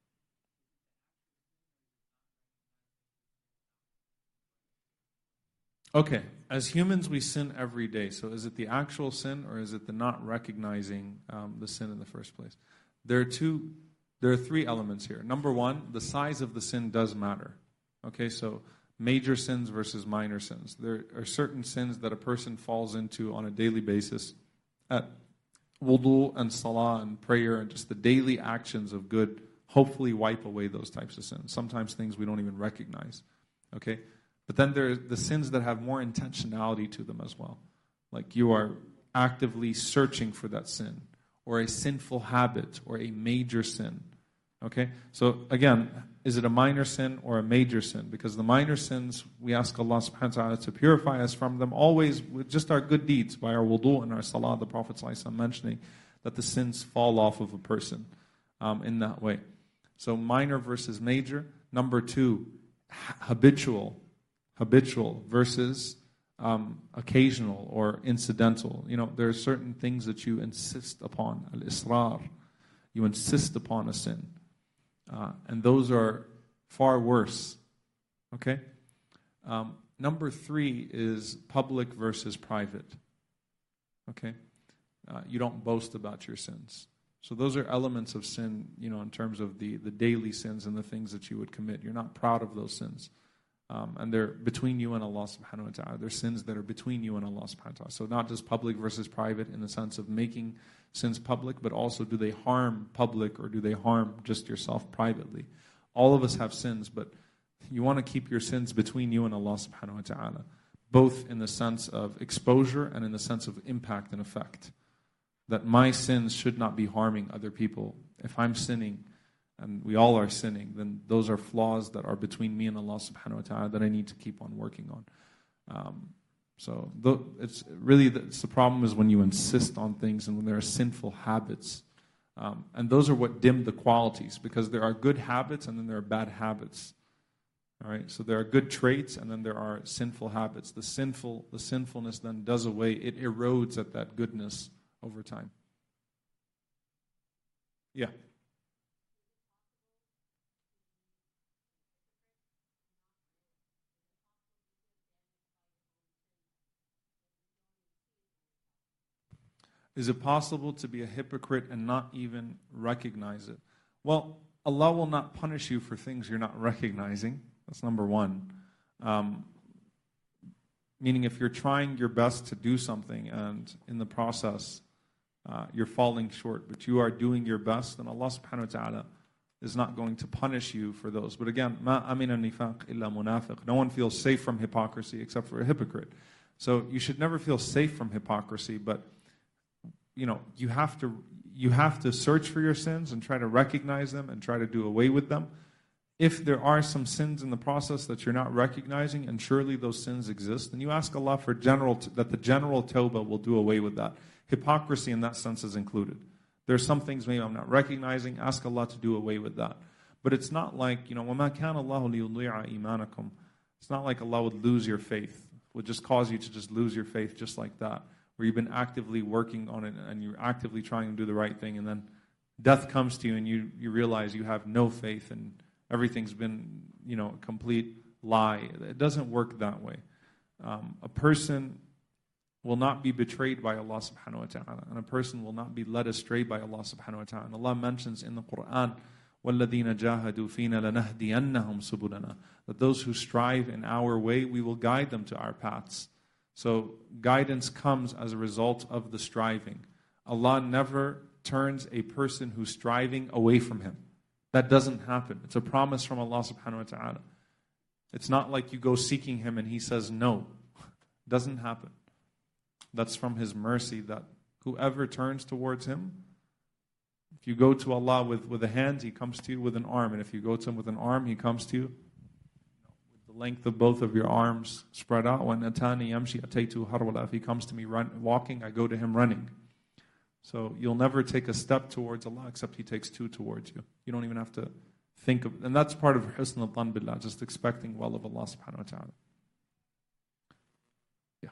Okay, as humans we sin every day. So is it the actual sin, or is it the not recognizing um, the sin in the first place? There are two, there are three elements here. Number one, the size of the sin does matter. Okay, so major sins versus minor sins. There are certain sins that a person falls into on a daily basis at wudu and salah and prayer and just the daily actions of good hopefully wipe away those types of sins. Sometimes things we don't even recognize. Okay? But then there are the sins that have more intentionality to them as well. Like you are actively searching for that sin, or a sinful habit, or a major sin. Okay? So again, is it a minor sin or a major sin? Because the minor sins, we ask Allah subhanahu wa ta'ala to purify us from them always with just our good deeds, by our wudu and our salah. The Prophet ﷺ mentioning that the sins fall off of a person um, in that way. So minor versus major. Number two, habitual. Habitual versus um, occasional or incidental. You know, there are certain things that you insist upon. Al-israr. You insist upon a sin. Uh, and those are far worse. Okay? Um, number three is public versus private. Okay? Uh, you don't boast about your sins. So those are elements of sin, you know, in terms of the, the daily sins and the things that you would commit. You're not proud of those sins. Um, and they're between you and Allah subhanahu wa ta'ala. They're sins that are between you and Allah subhanahu wa ta'ala. So not just public versus private in the sense of making sins public, but also do they harm public or do they harm just yourself privately? All of us have sins, but you want to keep your sins between you and Allah subhanahu wa ta'ala, both in the sense of exposure and in the sense of impact and effect. That my sins should not be harming other people. If I'm sinning, and we all are sinning, then those are flaws that are between me and Allah subhanahu wa ta'ala that I need to keep on working on. Um, so the, it's really, the, it's the problem is when you insist on things and when there are sinful habits. Um, and those are what dim the qualities, because there are good habits and then there are bad habits. All right, so there are good traits and then there are sinful habits. The sinful, the sinfulness then does away, it erodes at that goodness over time. Yeah. Is it possible to be a hypocrite and not even recognize it? Well, Allah will not punish you for things you're not recognizing. That's number one. Um, meaning if you're trying your best to do something and in the process uh, you're falling short, but you are doing your best, then Allah subhanahu wa ta'ala is not going to punish you for those. But again, ma amina nifaq illa munafiq. No one feels safe from hypocrisy except for a hypocrite. So you should never feel safe from hypocrisy, but you know, you have to you have to search for your sins and try to recognize them and try to do away with them. if there are some sins in the process that you're not recognizing, and surely those sins exist, then you ask Allah for general that the general tawbah will do away with that. Hypocrisy in that sense is included. There are some things maybe I'm not recognizing. Ask Allah to do away with that. But it's not like, you know, وَمَا كَانَ اللَّهُ لِيُضِيعَ إِيمَانَكُمْ. It's not like Allah would lose your faith, would just cause you to just lose your faith just like that, where you've been actively working on it and you're actively trying to do the right thing, and then death comes to you and you, you realize you have no faith and everything's been, you know, a complete lie. It doesn't work that way. Um, a person will not be betrayed by Allah subhanahu wa ta'ala, and a person will not be led astray by Allah subhanahu wa ta'ala. And Allah mentions in the Quran, وَالَّذِينَ جَاهَدُوا فِينَا لَنَهْدِيَنَّهُمْ سُبُلَنَا, that those who strive in our way, we will guide them to our paths. So guidance comes as a result of the striving. Allah never turns a person who's striving away from Him. That doesn't happen. It's a promise from Allah subhanahu wa ta'ala. It's not like you go seeking Him and He says no. It doesn't happen. That's from His mercy, that whoever turns towards Him, if you go to Allah with, with a hand, He comes to you with an arm. And if you go to Him with an arm, He comes to you with the length of both of your arms spread out. When atani yamshi ataytu harwala, if He comes to me run, walking, I go to Him running. So you'll never take a step towards Allah except He takes two towards you. You don't even have to think of it. And that's part of husn al-dhan billah, just expecting well of Allah subhanahu wa ta'ala. Yeah.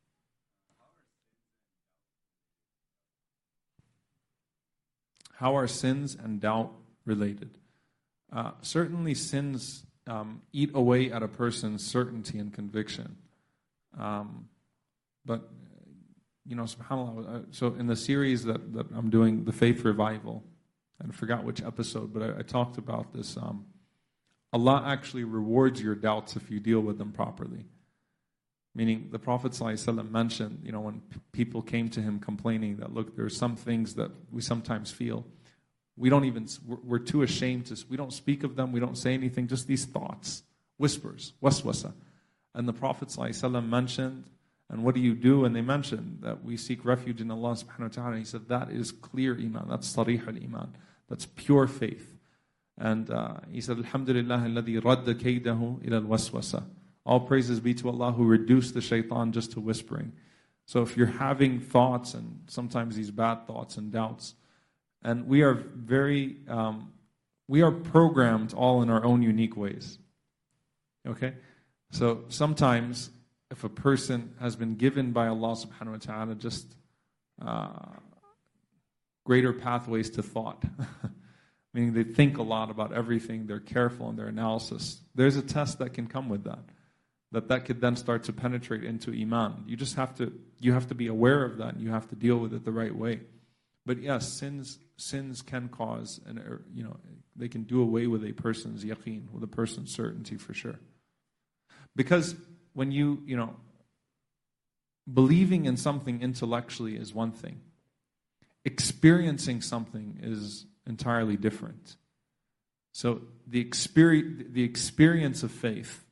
How are sins and doubt related? Uh, certainly sins um, eat away at a person's certainty and conviction. Um, but You know, subhanAllah, so in the series that, that I'm doing, The Faith Revival, and I forgot which episode, but I, I talked about this. Um, Allah actually rewards your doubts if you deal with them properly. Meaning, the Prophet ﷺ mentioned, you know, when p- people came to him complaining that, look, there are some things that we sometimes feel, we don't even, we're, we're too ashamed to, we don't speak of them, we don't say anything, just these thoughts, whispers, waswasa. And the Prophet ﷺ mentioned, and what do you do? And they mentioned that we seek refuge in Allah subhanahu wa ta'ala. He said that is clear iman, that's sarih al-iman, that's pure faith. And uh, he said, Alhamdulillah alladhi radda kaydahu ila al-waswasa. All praises be to Allah who reduced the shaitan just to whispering. So if you're having thoughts, and sometimes these bad thoughts and doubts, and we are very, um, we are programmed all in our own unique ways. Okay? So sometimes, if a person has been given by Allah subhanahu wa ta'ala just uh, greater pathways to thought, meaning they think a lot about everything, they're careful in their analysis, there's a test that can come with that, that that could then start to penetrate into iman. You just have to, you have to be aware of that, and you have to deal with it the right way. But yes, sins sins can cause, and you know, they can do away with a person's yaqeen, with a person's certainty for sure. Because when you, you know, believing in something intellectually is one thing. Experiencing something is entirely different. So the experience, the experience of faith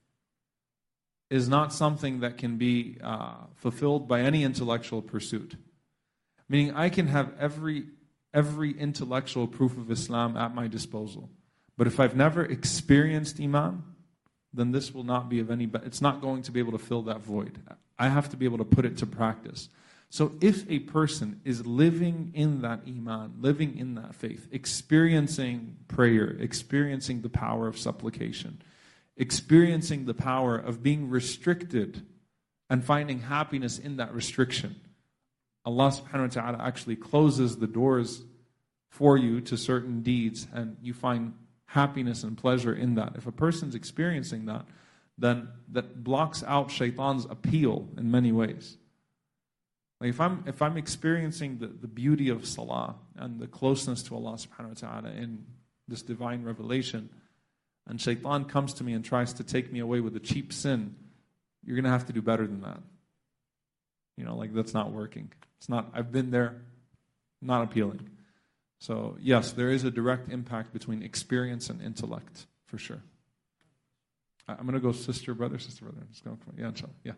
is not something that can be uh, fulfilled by any intellectual pursuit. Meaning I can have every, every intellectual proof of Islam at my disposal. But if I've never experienced iman, then this will not be of any, but it's not going to be able to fill that void. I have to be able to put it to practice. So if a person is living in that iman, living in that faith, experiencing prayer, experiencing the power of supplication, experiencing the power of being restricted and finding happiness in that restriction, Allah subhanahu wa ta'ala actually closes the doors for you to certain deeds, and you find happiness and pleasure in that. If a person's experiencing that, then that blocks out shaitan's appeal in many ways. Like if I'm if I'm experiencing the, the beauty of salah and the closeness to Allah subhanahu wa ta'ala in this divine revelation, and shaitan comes to me and tries to take me away with a cheap sin, you're going to have to do better than that. You know, like that's not working. It's not, I've been there, not appealing. So, yes, there is a direct impact between experience and intellect, for sure. I'm going to go sister, brother, sister, brother. Just go, yeah, inshallah. Yeah.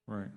Right.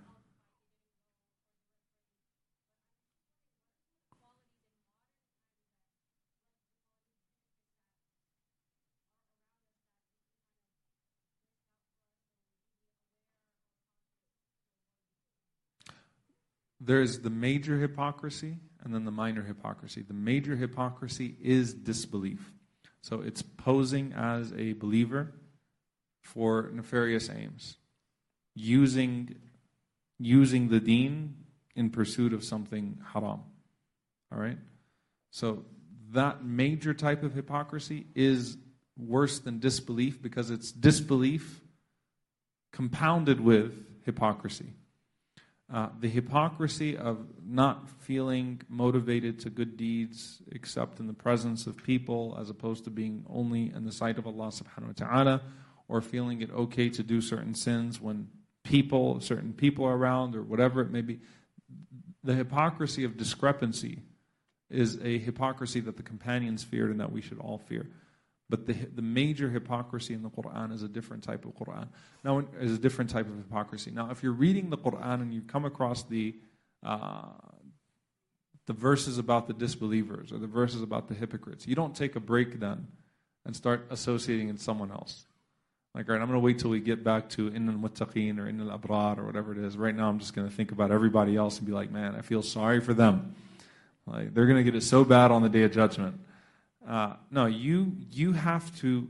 There's the major hypocrisy and then the minor hypocrisy. The major hypocrisy is disbelief. So it's posing as a believer for nefarious aims, using using the deen in pursuit of something haram. All right? So that major type of hypocrisy is worse than disbelief because it's disbelief compounded with hypocrisy. Uh, the hypocrisy of not feeling motivated to good deeds except in the presence of people as opposed to being only in the sight of Allah subhanahu wa ta'ala, or feeling it okay to do certain sins when people, certain people are around or whatever it may be. The hypocrisy of discrepancy is a hypocrisy that the companions feared and that we should all fear. But the the major hypocrisy in the Quran is a different type of Quran. Now, is a different type of hypocrisy. Now, if you're reading the Quran and you come across the uh, the verses about the disbelievers or the verses about the hypocrites, you don't take a break then and start associating it with someone else. Like, all right, I'm going to wait till we get back to Inna al-Muttaqeen or Inna al-Abrar or whatever it is. Right now, I'm just going to think about everybody else and be like, man, I feel sorry for them. Like, they're going to get it so bad on the Day of Judgment. Uh, no, you you have to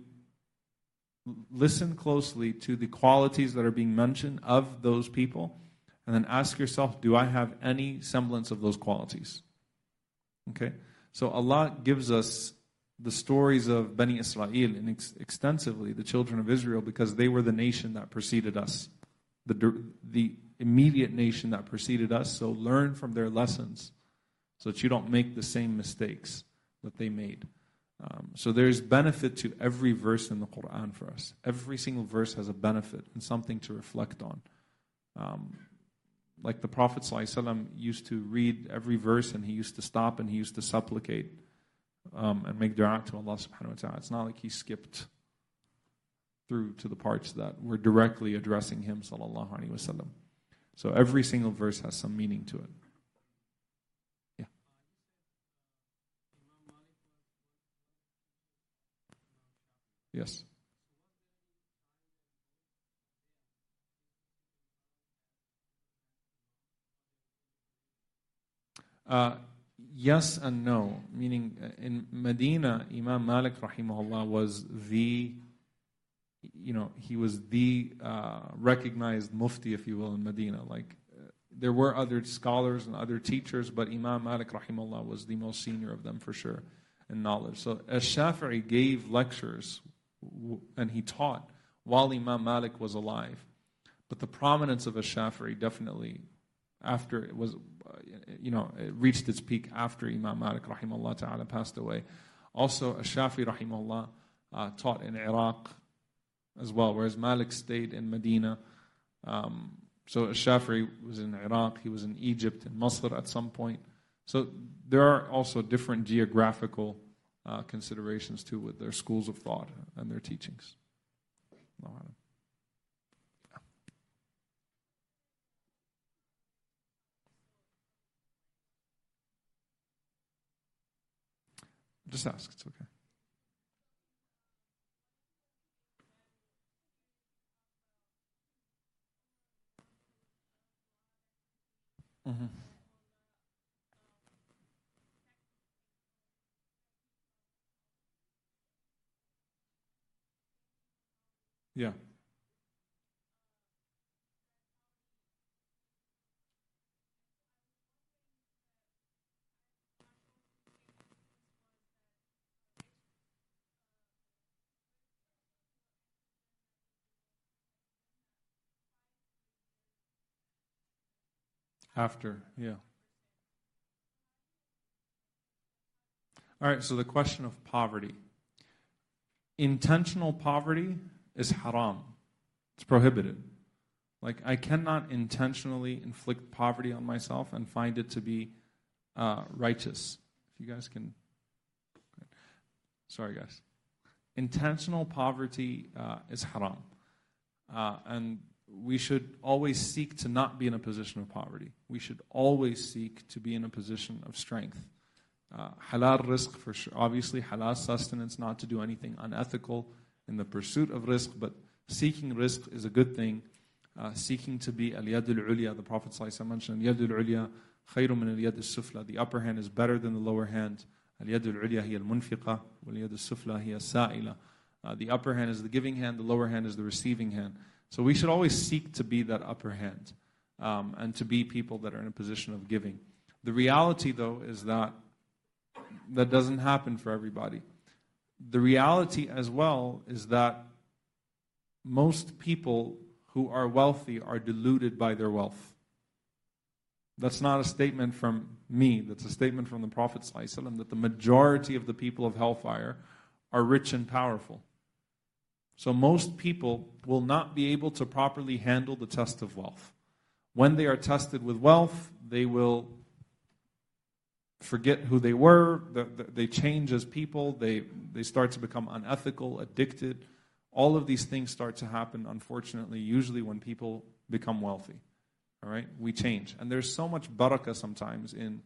listen closely to the qualities that are being mentioned of those people, and then ask yourself, do I have any semblance of those qualities? Okay? So Allah gives us the stories of Bani Israel and ex- extensively the children of Israel because they were the nation that preceded us, the the immediate nation that preceded us. So learn from their lessons so that you don't make the same mistakes that they made. Um, so there's benefit to every verse in the Quran for us. Every single verse has a benefit and something to reflect on. Um, like the Prophet ﷺ used to read every verse and he used to stop and he used to supplicate um, and make dua to Allah subhanahu wa ta'ala. It's not like he skipped through to the parts that were directly addressing him sallallahu alaihi wasallam. So every single verse has some meaning to it. Yes. Uh, yes and no. Meaning, uh, in Medina, Imam Malik rahimahullah was the, you know, he was the uh, recognized mufti, if you will, in Medina. Like, uh, there were other scholars and other teachers, but Imam Malik rahimahullah was the most senior of them for sure in knowledge. So, Ash-Shafi'i gave lectures and he taught while Imam Malik was alive. But the prominence of Ash-Shafi'i definitely after it was, you know, it reached its peak after Imam Malik rahimahullah ta'ala passed away. Also, Ash-Shafi'i rahimahullah uh, taught in Iraq as well, whereas Malik stayed in Medina. Um, so Ash-Shafi'i was in Iraq, he was in Egypt and Masr at some point. So there are also different geographical Uh, considerations too with their schools of thought and their teachings. Just ask, it's okay. Mm-hmm. Yeah. After, yeah. All right, so the question of poverty. Intentional poverty is haram. It's prohibited. Like, I cannot intentionally inflict poverty on myself and find it to be uh, righteous. If you guys can... Sorry, guys. Intentional poverty uh, is haram. Uh, and we should always seek to not be in a position of poverty. We should always seek to be in a position of strength. Uh, halal rizq, for sure. Obviously, halal sustenance, not to do anything unethical in the pursuit of rizq, but seeking rizq is a good thing. Uh, seeking to be al-yadul ulya, the Prophet ﷺ mentioned, al-yadul ulya khayru min al-yad al-sufla. The upper hand is better than the lower hand. Al-yadul ulya hiya al-munfiqa, wal-yad al-sufla hiya al-sa'ila. Uh, the upper hand is the giving hand, the lower hand is the receiving hand. So we should always seek to be that upper hand um, and to be people that are in a position of giving. The reality, though, is that that doesn't happen for everybody. The reality as well is that most people who are wealthy are deluded by their wealth. That's not a statement from me. That's a statement from the Prophet ﷺ, that the majority of the people of hellfire are rich and powerful. So most people will not be able to properly handle the test of wealth. When they are tested with wealth, they will forget who they were, they change as people, they, they start to become unethical, addicted. All of these things start to happen, unfortunately, usually when people become wealthy. All right? We change. And there's so much barakah sometimes in,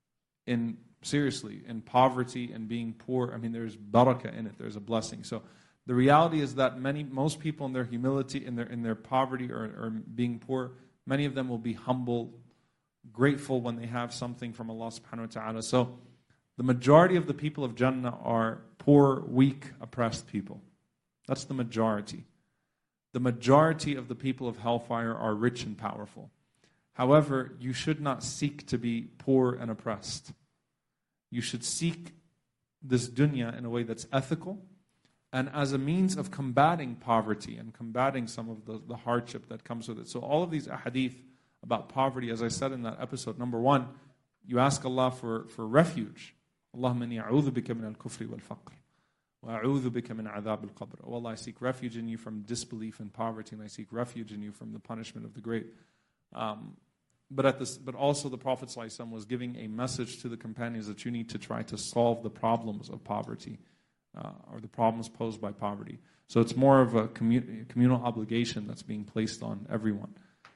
in seriously, in poverty and being poor. I mean, there's barakah in it, there's a blessing. So the reality is that many, most people in their humility, in their, in their poverty or, or being poor, many of them will be humble, grateful when they have something from Allah subhanahu wa ta'ala. So the majority of the people of Jannah are poor, weak, oppressed people. That's the majority. The majority of the people of hellfire are rich and powerful. However, you should not seek to be poor and oppressed. You should seek this dunya in a way that's ethical and as a means of combating poverty and combating some of the, the hardship that comes with it. So all of these ahadith about poverty, as I said in that episode, number one, you ask Allah for, for refuge. Allahumma inni a'udhu bika min al-kufri wal-faqr. Wa a'udhu bika min adhab al-qabr. Oh Allah, I seek refuge in you from disbelief and poverty, and I seek refuge in you from the punishment of the grave. Um, but at this, but also the Prophet ﷺ was giving a message to the companions that you need to try to solve the problems of poverty, uh, or the problems posed by poverty. So it's more of a commun- communal obligation that's being placed on everyone.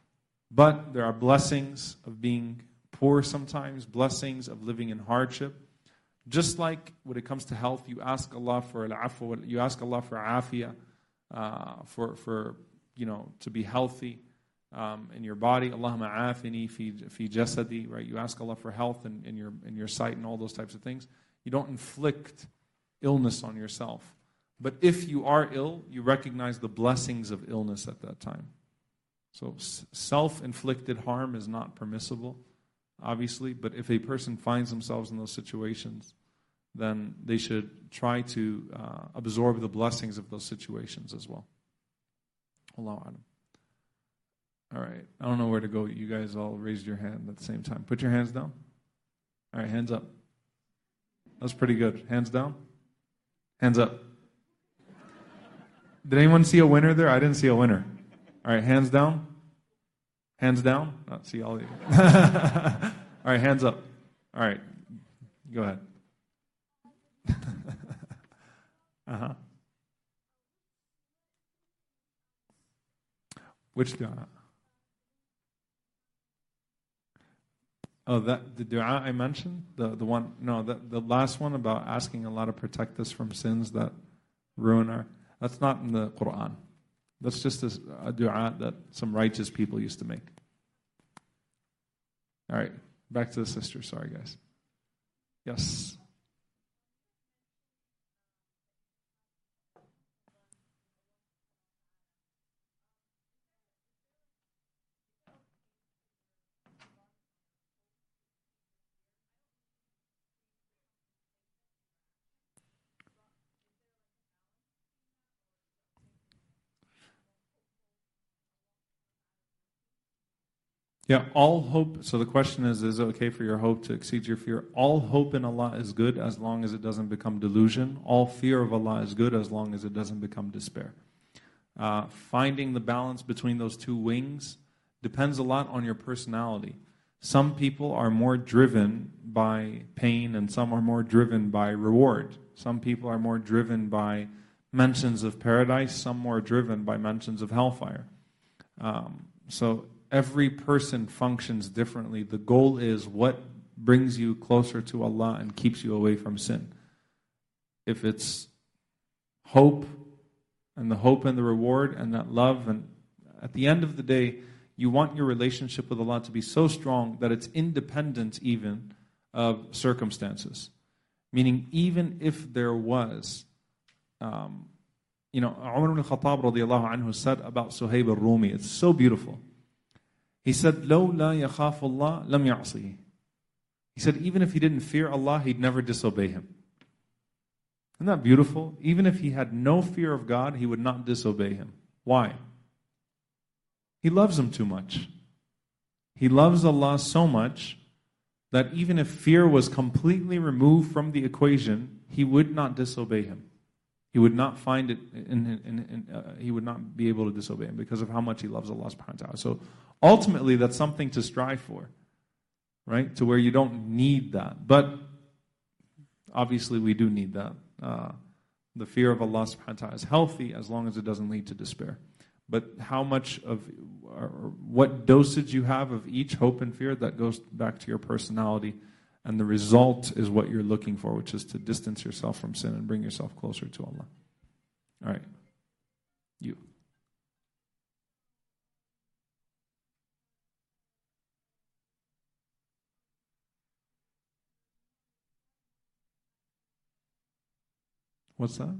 But there are blessings of being poor sometimes, blessings of living in hardship. Just like when it comes to health, you ask Allah for al-afwa, you ask Allah for afiyah, uh, for for you know to be healthy um, in your body. Allahumma afini fi fi jasadi, right? You ask Allah for health in, in your in your sight and all those types of things. You don't inflict illness on yourself. But if you are ill, you recognize the blessings of illness at that time. So self-inflicted harm is not permissible, obviously, but if a person finds themselves in those situations, then they should try to uh, absorb the blessings of those situations as well. Allahu A'lam. All right, I don't know where to go. You guys all raised your hand at the same time. Put your hands down. All right, hands up. That's pretty good. Hands down. Hands up. Did anyone see a winner there? I didn't see a winner. All right, hands down. Hands down. Oh, see all of you. All right, hands up. All right, go ahead. uh-huh. Which dua? Oh, that the dua I mentioned, the the one. No, the the last one about asking Allah to protect us from sins that ruin our. That's not in the Quran. That's just a, a dua that some righteous people used to make. All right, back to the sister. Sorry, guys. Yes. Yeah, all hope, so the question is, is it okay for your hope to exceed your fear? All hope in Allah is good as long as it doesn't become delusion. All fear of Allah is good as long as it doesn't become despair. Uh, finding the balance between those two wings depends a lot on your personality. Some people are more driven by pain and some are more driven by reward. Some people are more driven by mentions of paradise, some more driven by mentions of hellfire. Um, so every person functions differently. The goal is what brings you closer to Allah and keeps you away from sin. If it's hope, and the hope and the reward and that love, and at the end of the day, you want your relationship with Allah to be so strong that it's independent even of circumstances. Meaning, even if there was, um, you know, Umar ibn Khattab radiallahu anhu said about Suhaib al-Rumi, it's so beautiful. He said, لَوْ لَا يَخَافُ اللَّهِ لَمْ يَعْصِهِ. He said, even if he didn't fear Allah, he'd never disobey Him. Isn't that beautiful? Even if he had no fear of God, he would not disobey Him. Why? He loves Him too much. He loves Allah so much that even if fear was completely removed from the equation, he would not disobey Him. He would not find it, in, in, in, uh, he would not be able to disobey Him because of how much he loves Allah subhanahu wa ta'ala. So ultimately, that's something to strive for, right? To where you don't need that. But obviously, we do need that. Uh, the fear of Allah subhanahu wa ta'ala is healthy as long as it doesn't lead to despair. But how much of, or what dosage you have of each hope and fear, that goes back to your personality. And the result is what you're looking for, which is to distance yourself from sin and bring yourself closer to Allah. All right. You. What's that?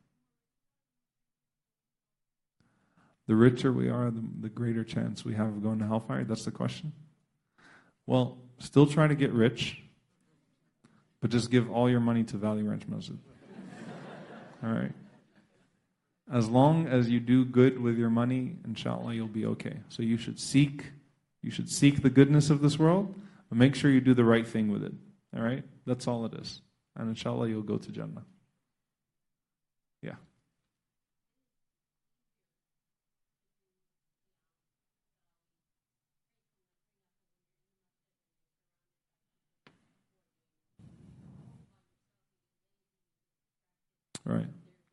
The richer we are, the, the greater chance we have of going to hellfire? That's the question? Well, still try to get rich, but just give all your money to Valley Ranch Masjid. All right. As long as you do good with your money, inshallah, you'll be okay. So you should seek, you should seek the goodness of this world, but make sure you do the right thing with it. All right? That's all it is. And inshallah, you'll go to Jannah. Yeah. Right.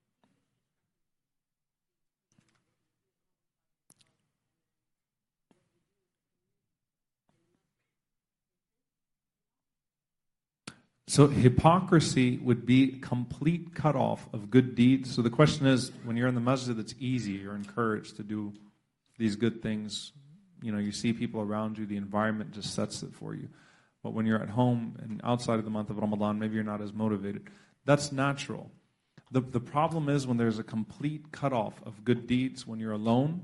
So hypocrisy would be complete cutoff of good deeds. So the question is, when you're in the masjid, it's easy. You're encouraged to do these good things. You know, you see people around you, the environment just sets it for you. But when you're at home and outside of the month of Ramadan, maybe you're not as motivated. That's natural. The, the problem is when there's a complete cutoff of good deeds when you're alone.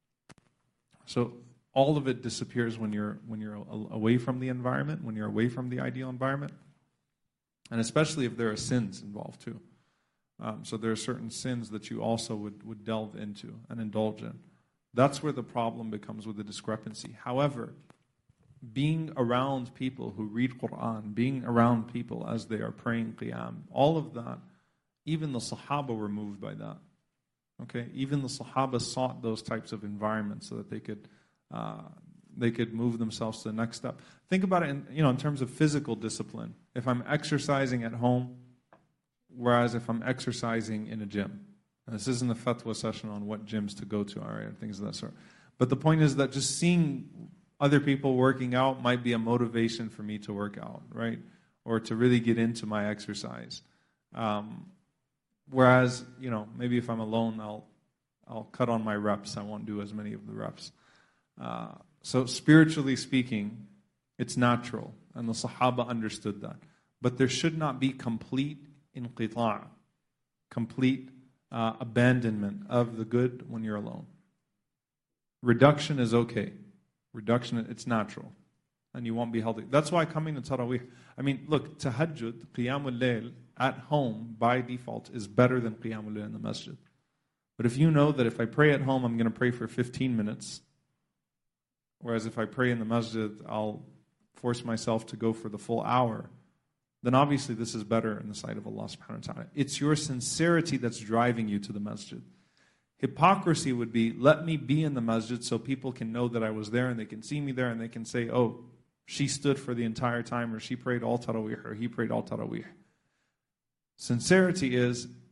So all of it disappears when you're when you're away from the environment, when you're away from the ideal environment. And especially if there are sins involved too. Um, so there are certain sins that you also would, would delve into and indulge in. That's where the problem becomes with the discrepancy. However, being around people who read Quran, being around people as they are praying Qiyam, all of that, even the Sahaba were moved by that. Okay, even the Sahaba sought those types of environments so that they could uh, they could move themselves to the next step. Think about it in, you know, in terms of physical discipline. If I'm exercising at home, whereas if I'm exercising in a gym. And this isn't a fatwa session on what gyms to go to, all right, and things of that sort. But the point is that just seeing other people working out might be a motivation for me to work out, right? Or to really get into my exercise. Um, whereas, you know, maybe if I'm alone, I'll I'll cut on my reps. I won't do as many of the reps. Uh, so spiritually speaking, it's natural. And the Sahaba understood that. But there should not be complete inqita', complete uh, abandonment of the good when you're alone. Reduction is okay. Reduction, it's natural. And you won't be held. That's why coming to Taraweeh, I mean, look, tahajjud, qiyamul layl, at home, by default, is better than qiyamul layl in the masjid. But if you know that if I pray at home, I'm going to pray for fifteen minutes, whereas if I pray in the masjid, I'll force myself to go for the full hour, then obviously this is better in the sight of Allah subhanahu wa ta'ala. It's your sincerity that's driving you to the masjid. Hypocrisy would be, let me be in the masjid so people can know that I was there and they can see me there and they can say, oh, she stood for the entire time, or she prayed all Taraweeh, or he prayed all Taraweeh. Sincerity is,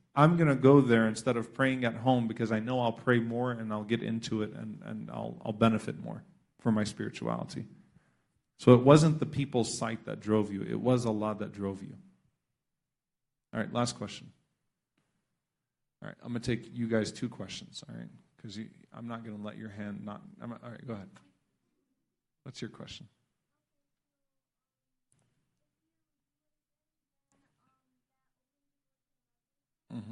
I'm going to go there instead of praying at home because I know I'll pray more and I'll get into it and, and I'll, I'll benefit more from my spirituality. So it wasn't the people's sight that drove you. It was Allah that drove you. All right, last question. All right, I'm going to take you guys two questions, all right? Because I'm not going to let your hand not... I'm, all right, go ahead. What's your question? Mm-hmm.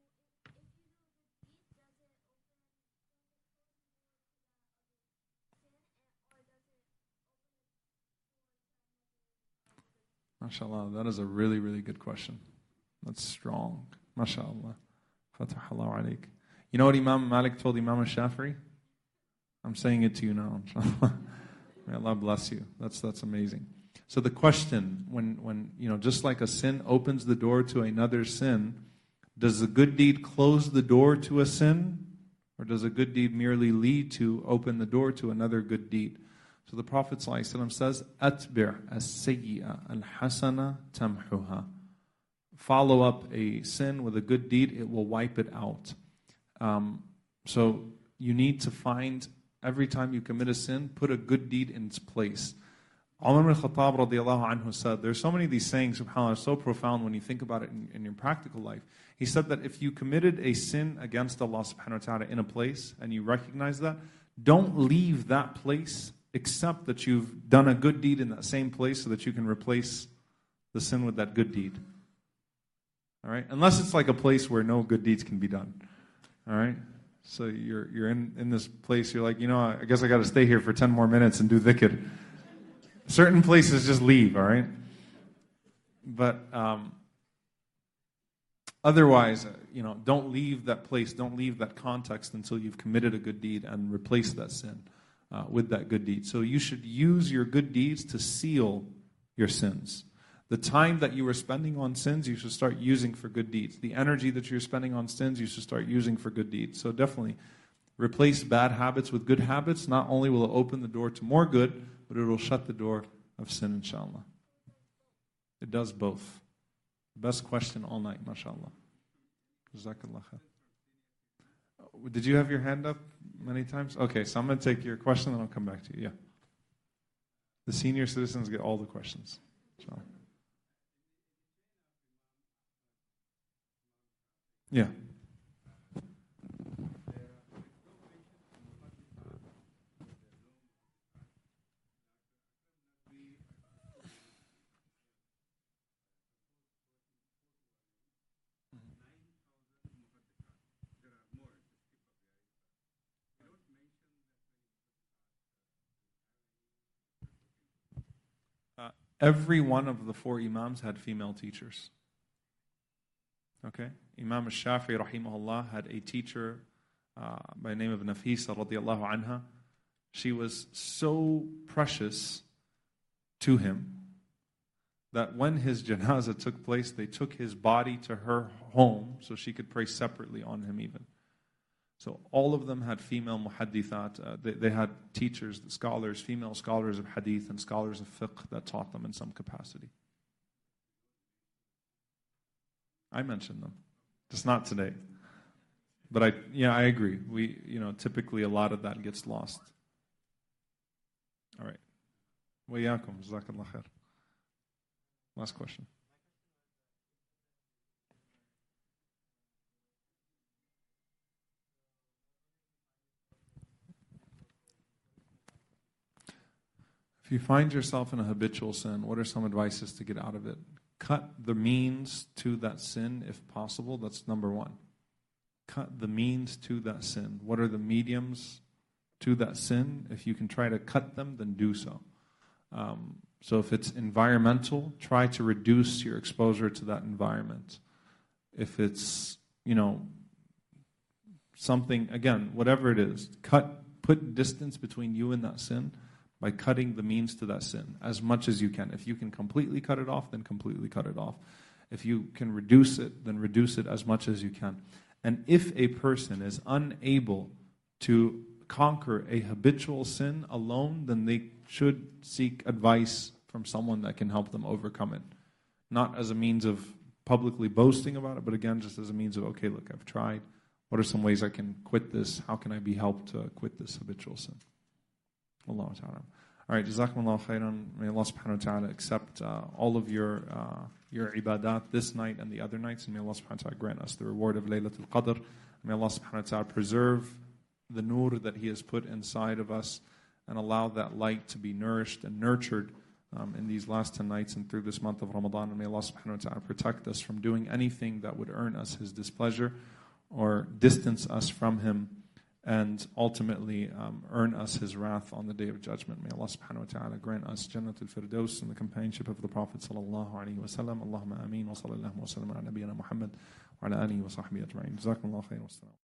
MashaAllah, that is a really, really good question. That's strong. MashaAllah. Fatahallahu alayk. You know what Imam Malik told Imam Shafi'i? I'm saying it to you now. May Allah bless you. That's that's amazing. So the question, when when you know, just like a sin opens the door to another sin, does a good deed close the door to a sin, or does a good deed merely lead to open the door to another good deed? So the Prophet ﷺ says, "Atbi' as-sayyi'a al-hasana tamhuha." Follow up a sin with a good deed; it will wipe it out. Um, so you need to find, every time you commit a sin, put a good deed in its place. Umar ibn Khattab radiallahu anhu said, there's so many of these sayings, subhanAllah, so profound when you think about it in, in your practical life. He said that if you committed a sin against Allah subhanahu wa ta'ala in a place, and you recognize that, don't leave that place except that you've done a good deed in that same place so that you can replace the sin with that good deed. All right? Unless it's like a place where no good deeds can be done. All right? So you're you're in, in this place, you're like, you know, I guess I got to stay here for ten more minutes and do dhikr. Certain places just leave, all right? But um, otherwise, you know, don't leave that place, don't leave that context until you've committed a good deed and replaced that sin uh, with that good deed. So you should use your good deeds to seal your sins. The time that you are spending on sins, you should start using for good deeds. The energy that you're spending on sins, you should start using for good deeds. So definitely replace bad habits with good habits. Not only will it open the door to more good, but it will shut the door of sin, inshallah. It does both. Best question all night, mashallah. Jazakallah khair. Did you have your hand up many times? Okay, so I'm going to take your question and I'll come back to you. Yeah. The senior citizens get all the questions. Inshallah. Yeah. Uh, every one of the four imams had female teachers. Okay? Imam al-Shafi'i rahimahullah had a teacher uh, by the name of Nafisa radiallahu anha. She was so precious to him that when his janazah took place, they took his body to her home so she could pray separately on him even. So all of them had female muhaddithat. Uh, they, they had teachers, scholars, female scholars of hadith and scholars of fiqh that taught them in some capacity. I mentioned them, just not today. But I, yeah, I agree. We, you know, typically a lot of that gets lost. All right. Wa iyaakum, jazakallah khair. Last question. If you find yourself in a habitual sin, what are some advices to get out of it? Cut the means to that sin if possible. That's number one. Cut the means to that sin. What are the mediums to that sin? If you can try to cut them, then do so. Um, so if it's environmental, try to reduce your exposure to that environment. If it's, you know, something, again, whatever it is, cut, put distance between you and that sin by cutting the means to that sin as much as you can. If you can completely cut it off, then completely cut it off. If you can reduce it, then reduce it as much as you can. And if a person is unable to conquer a habitual sin alone, then they should seek advice from someone that can help them overcome it. Not as a means of publicly boasting about it, but again, just as a means of, okay, look, I've tried. What are some ways I can quit this? How can I be helped to quit this habitual sin? Wallahu ta'ala. All right, Jazakumullah khairan. May Allah subhanahu wa ta'ala accept uh, all of your uh, your ibadat this night and the other nights, and may Allah subhanahu wa ta'ala grant us the reward of Laylatul Qadr. May Allah subhanahu wa ta'ala preserve the nur that He has put inside of us and allow that light to be nourished and nurtured um, in these last ten nights and through this month of Ramadan. And may Allah subhanahu wa ta'ala protect us from doing anything that would earn us His displeasure or distance us from Him, and ultimately um, earn us His wrath on the Day of Judgment. May Allah subhanahu wa ta'ala grant us Jannatul Firdaus and the companionship of the Prophet sallallahu alaihi wasallam. Allahumma ameen wa sallallahu wa sallam ala nabiyyina Muhammad wa ala alihi wa sahbihi ajma'in. Jazakumullah khairan.